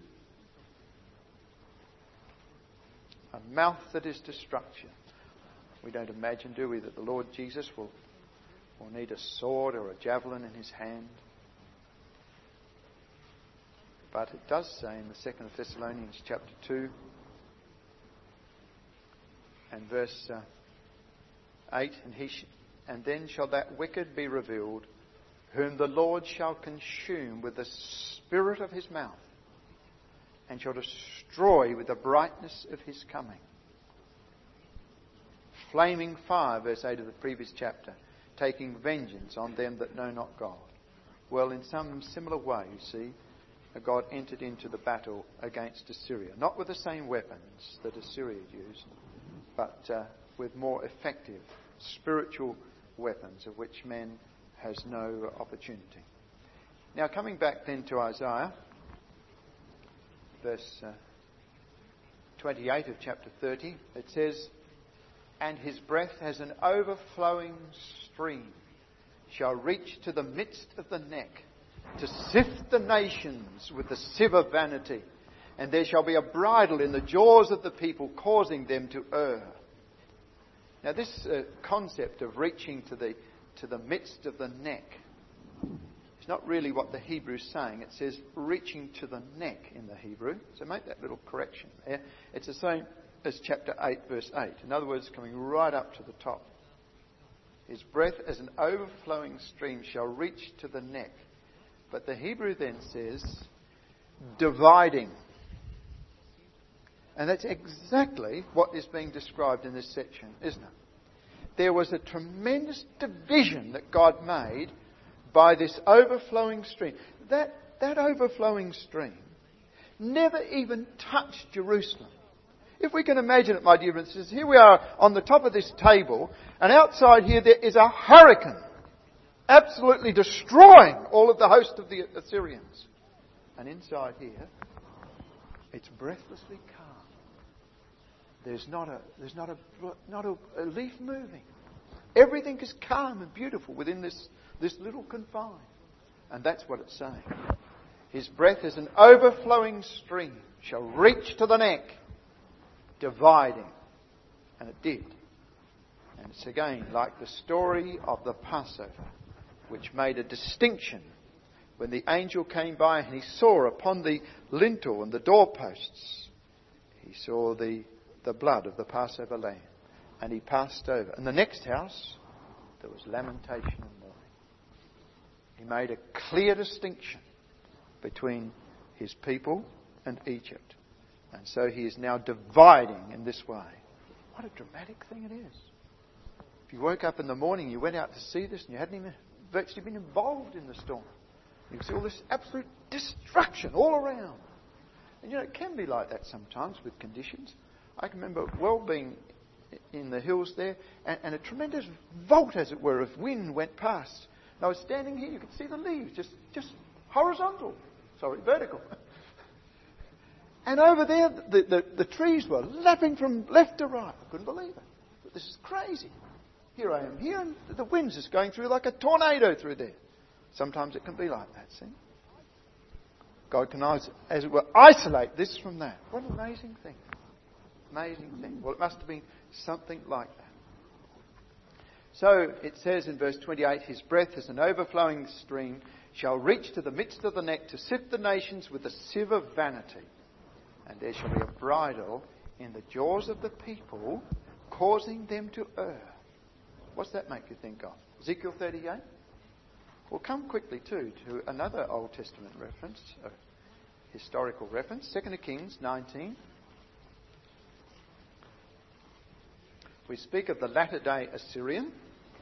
A mouth that is destruction. We don't imagine, do we, that the Lord Jesus will need a sword or a javelin in his hand. But it does say in the 2 Thessalonians chapter 2 and verse 8, and then shall that wicked be revealed, whom the Lord shall consume with the spirit of his mouth, and shall destroy with the brightness of his coming. Flaming fire, verse 8 of the previous chapter, taking vengeance on them that know not God. Well, in some similar way, you see, God entered into the battle against Assyria. Not with the same weapons that Assyria used, but with more effective spiritual weapons of which man has no opportunity. Now, coming back then to Isaiah, verse 28 of chapter 30, it says, and his breath as an overflowing stream shall reach to the midst of the neck, to sift the nations with the sieve of vanity. And there shall be a bridle in the jaws of the people, causing them to err. Now this concept of reaching to the midst of the neck is not really what the Hebrew is saying. It says reaching to the neck in the Hebrew. So make that little correction there. It's the same as chapter 8 verse 8. In other words, coming right up to the top. His breath as an overflowing stream shall reach to the neck. But the Hebrew then says dividing. And that's exactly what is being described in this section, isn't it? There was a tremendous division that God made by this overflowing stream. That overflowing stream never even touched Jerusalem. If we can imagine it, my dear brothers and sisters, here we are on the top of this table, and outside here there is a hurricane absolutely destroying all of the host of the Assyrians. And inside here, it's breathlessly calm. There's not a leaf moving. Everything is calm and beautiful within this little confine. And that's what it's saying. His breath is an overflowing stream, shall reach to the neck, dividing. And it did. And it's again like the story of the Passover, which made a distinction when the angel came by and he saw upon the lintel and the doorposts, he saw the blood of the Passover lamb, and he passed over. In the next house, there was lamentation and mourning. He made a clear distinction between his people and Egypt. And so he is now dividing in this way. What a dramatic thing it is. If you woke up in the morning, you went out to see this, and you hadn't even virtually been involved in the storm. You can see all this absolute destruction all around. And it can be like that sometimes with conditions. I can remember well being in the hills there, and a tremendous volt, as it were, of wind went past. And I was standing here, you could see the leaves just Vertical. And over there, the trees were lapping from left to right. I couldn't believe it. But this is crazy. Here I am here, and the wind's just going through like a tornado through there. Sometimes it can be like that, see? God can, as it were, isolate this from that. What an amazing thing. Amazing thing. Well, it must have been something like that. So it says in verse 28, his breath as an overflowing stream shall reach to the midst of the neck to sift the nations with the sieve of vanity. And there shall be a bridle in the jaws of the people, causing them to err. What's that make you think of? Ezekiel 38? We'll come quickly too to another Old Testament reference, a historical reference, 2 Kings 19. We speak of the latter-day Assyrian,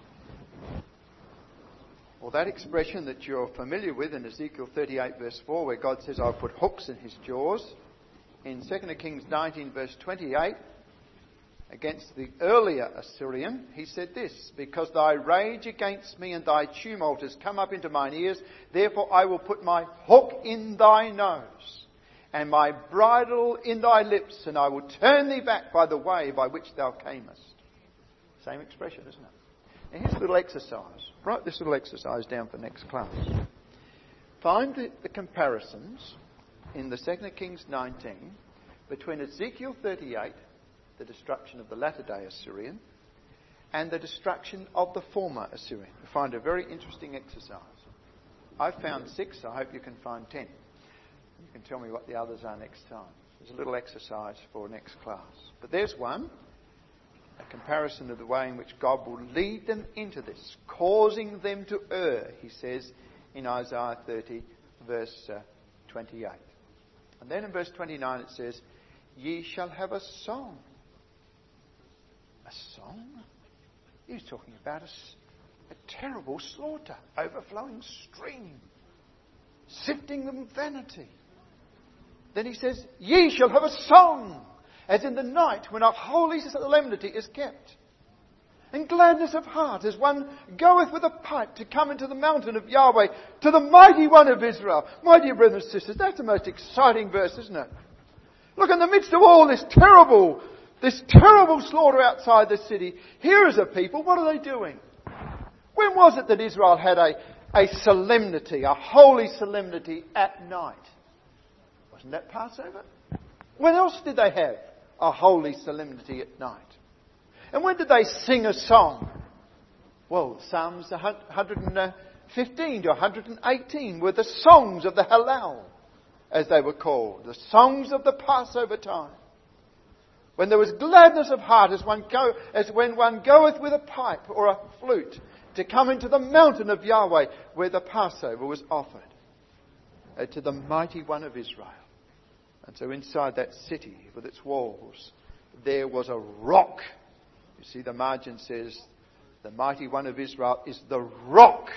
or that expression that you're familiar with in Ezekiel 38 verse 4, where God says, I'll put hooks in his jaws. In 2 Kings 19 verse 28, against the earlier Assyrian, he said this, because thy rage against me and thy tumult has come up into mine ears, therefore I will put my hook in thy nose and my bridle in thy lips, and I will turn thee back by the way by which thou camest. Same expression, isn't it? Now here's a little exercise. Write this little exercise down for next class. Find the comparisons in the 2 Kings 19 between Ezekiel 38, the destruction of the latter-day Assyrian, and the destruction of the former Assyrian. You find a very interesting exercise. I've found 6, I hope you can find 10. You can tell me what the others are next time. There's a little exercise for next class. But there's one, a comparison of the way in which God will lead them into this, causing them to err, he says in Isaiah 30, verse 28. And then in verse 29 it says, ye shall have a song. A song? He's talking about a terrible slaughter, overflowing stream, sifting them with vanity. Then he says, ye shall have a song, as in the night when a holy solemnity is kept. And gladness of heart, as one goeth with a pipe to come into the mountain of Yahweh, to the mighty one of Israel. My dear brothers and sisters, that's the most exciting verse, isn't it? Look, in the midst of all this terrible slaughter outside the city, here is a people, what are they doing? When was it that Israel had a solemnity, a holy solemnity at night? Wasn't that Passover? When else did they have a holy solemnity at night? And when did they sing a song? Well, Psalms 115 to 118 were the songs of the Hallel, as they were called, the songs of the Passover time. When there was gladness of heart as when one goeth with a pipe or a flute to come into the mountain of Yahweh where the Passover was offered to the mighty one of Israel. And so inside that city with its walls, there was a rock. You see, the margin says, the mighty one of Israel is the rock.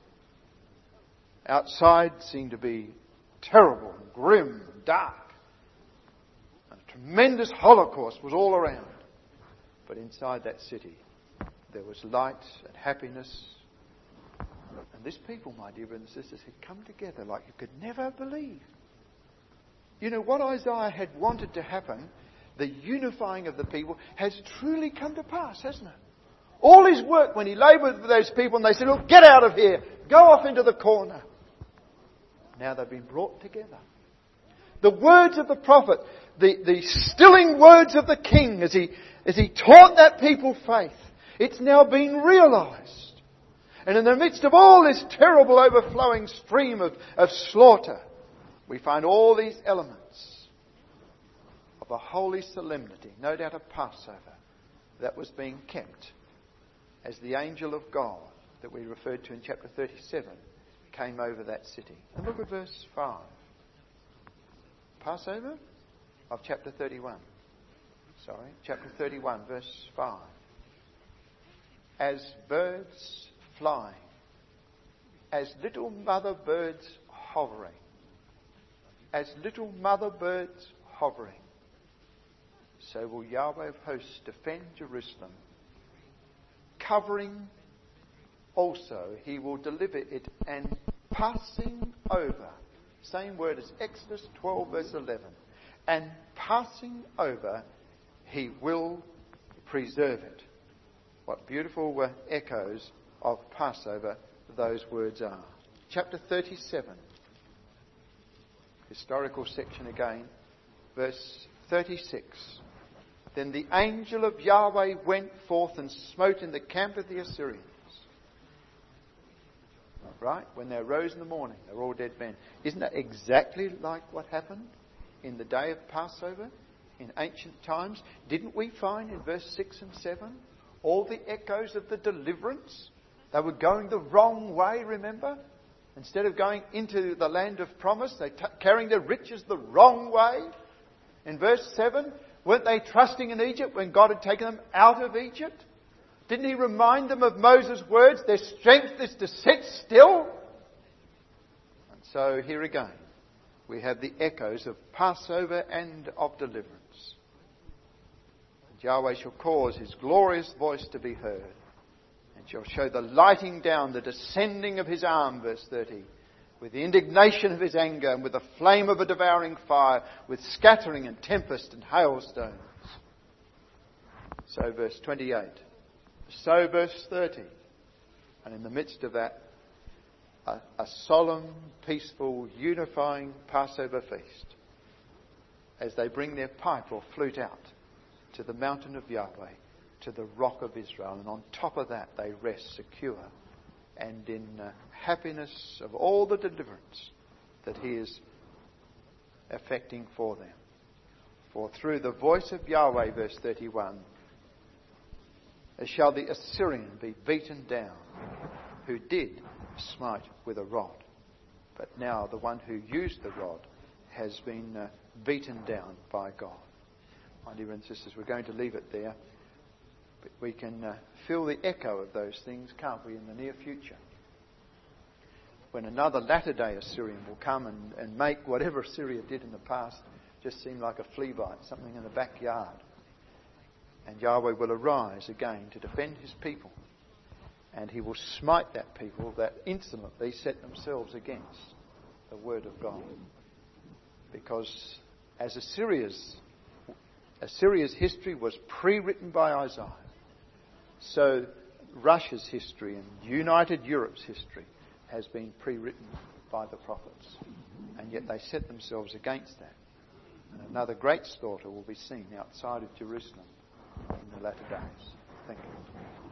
Outside seemed to be terrible, and grim, and dark. And a tremendous holocaust was all around. But inside that city, there was light and happiness. And this people, my dear brothers and sisters, had come together like you could never believe. You know, what Isaiah had wanted to happen, the unifying of the people, has truly come to pass, hasn't it? All his work when he laboured with those people and they said, look, get out of here, go off into the corner. Now they've been brought together. The words of the prophet, the stilling words of the king as he taught that people faith, it's now been realised. And in the midst of all this terrible overflowing stream of slaughter, we find all these elements of a holy solemnity, no doubt a Passover, that was being kept as the angel of God that we referred to in chapter 37 came over that city. And look at verse 5. Passover of chapter 31. Chapter 31, verse 5. As birds flying, as little mother birds hovering, as little mother birds hovering, so will Yahweh of hosts defend Jerusalem. Covering also, he will deliver it and passing over. Same word as Exodus 12 verse 11. And passing over, he will preserve it. What beautiful echoes of Passover those words are. Chapter 37. Historical section again. Verse 36. Then the angel of Yahweh went forth and smote in the camp of the Assyrians. Right? When they arose in the morning, they were all dead men. Isn't that exactly like what happened in the day of Passover in ancient times? Didn't we find in verse 6 and 7 all the echoes of the deliverance? They were going the wrong way, remember? Instead of going into the land of promise, they carrying their riches the wrong way. In verse 7, weren't they trusting in Egypt when God had taken them out of Egypt? Didn't he remind them of Moses' words, their strength is to sit still? And so here again, we have the echoes of Passover and of deliverance. And Yahweh shall cause his glorious voice to be heard, and shall show the lighting down, the descending of his arm, verse 30, with the indignation of his anger, and with the flame of a devouring fire, with scattering and tempest and hailstones. So verse 28. So verse 30. And in the midst of that, a solemn, peaceful, unifying Passover feast, as they bring their pipe or flute out to the mountain of Yahweh, to the rock of Israel, and on top of that they rest secure and in happiness of all the deliverance that he is effecting for them. For through the voice of Yahweh, verse 31, shall the Assyrian be beaten down, who did smite with a rod. But now the one who used the rod has been beaten down by God. My dear and sisters, we're going to leave it there. But we can feel the echo of those things, can't we, in the near future? When another latter-day Assyrian will come and make whatever Assyria did in the past just seem like a flea bite, something in the backyard. And Yahweh will arise again to defend his people. And he will smite that people that insolently set themselves against the word of God. Because as Assyria's history was pre-written by Isaiah, so Russia's history and United Europe's history has been pre-written by the prophets. And yet they set themselves against that. And another great slaughter will be seen outside of Jerusalem in the latter days. Thank you.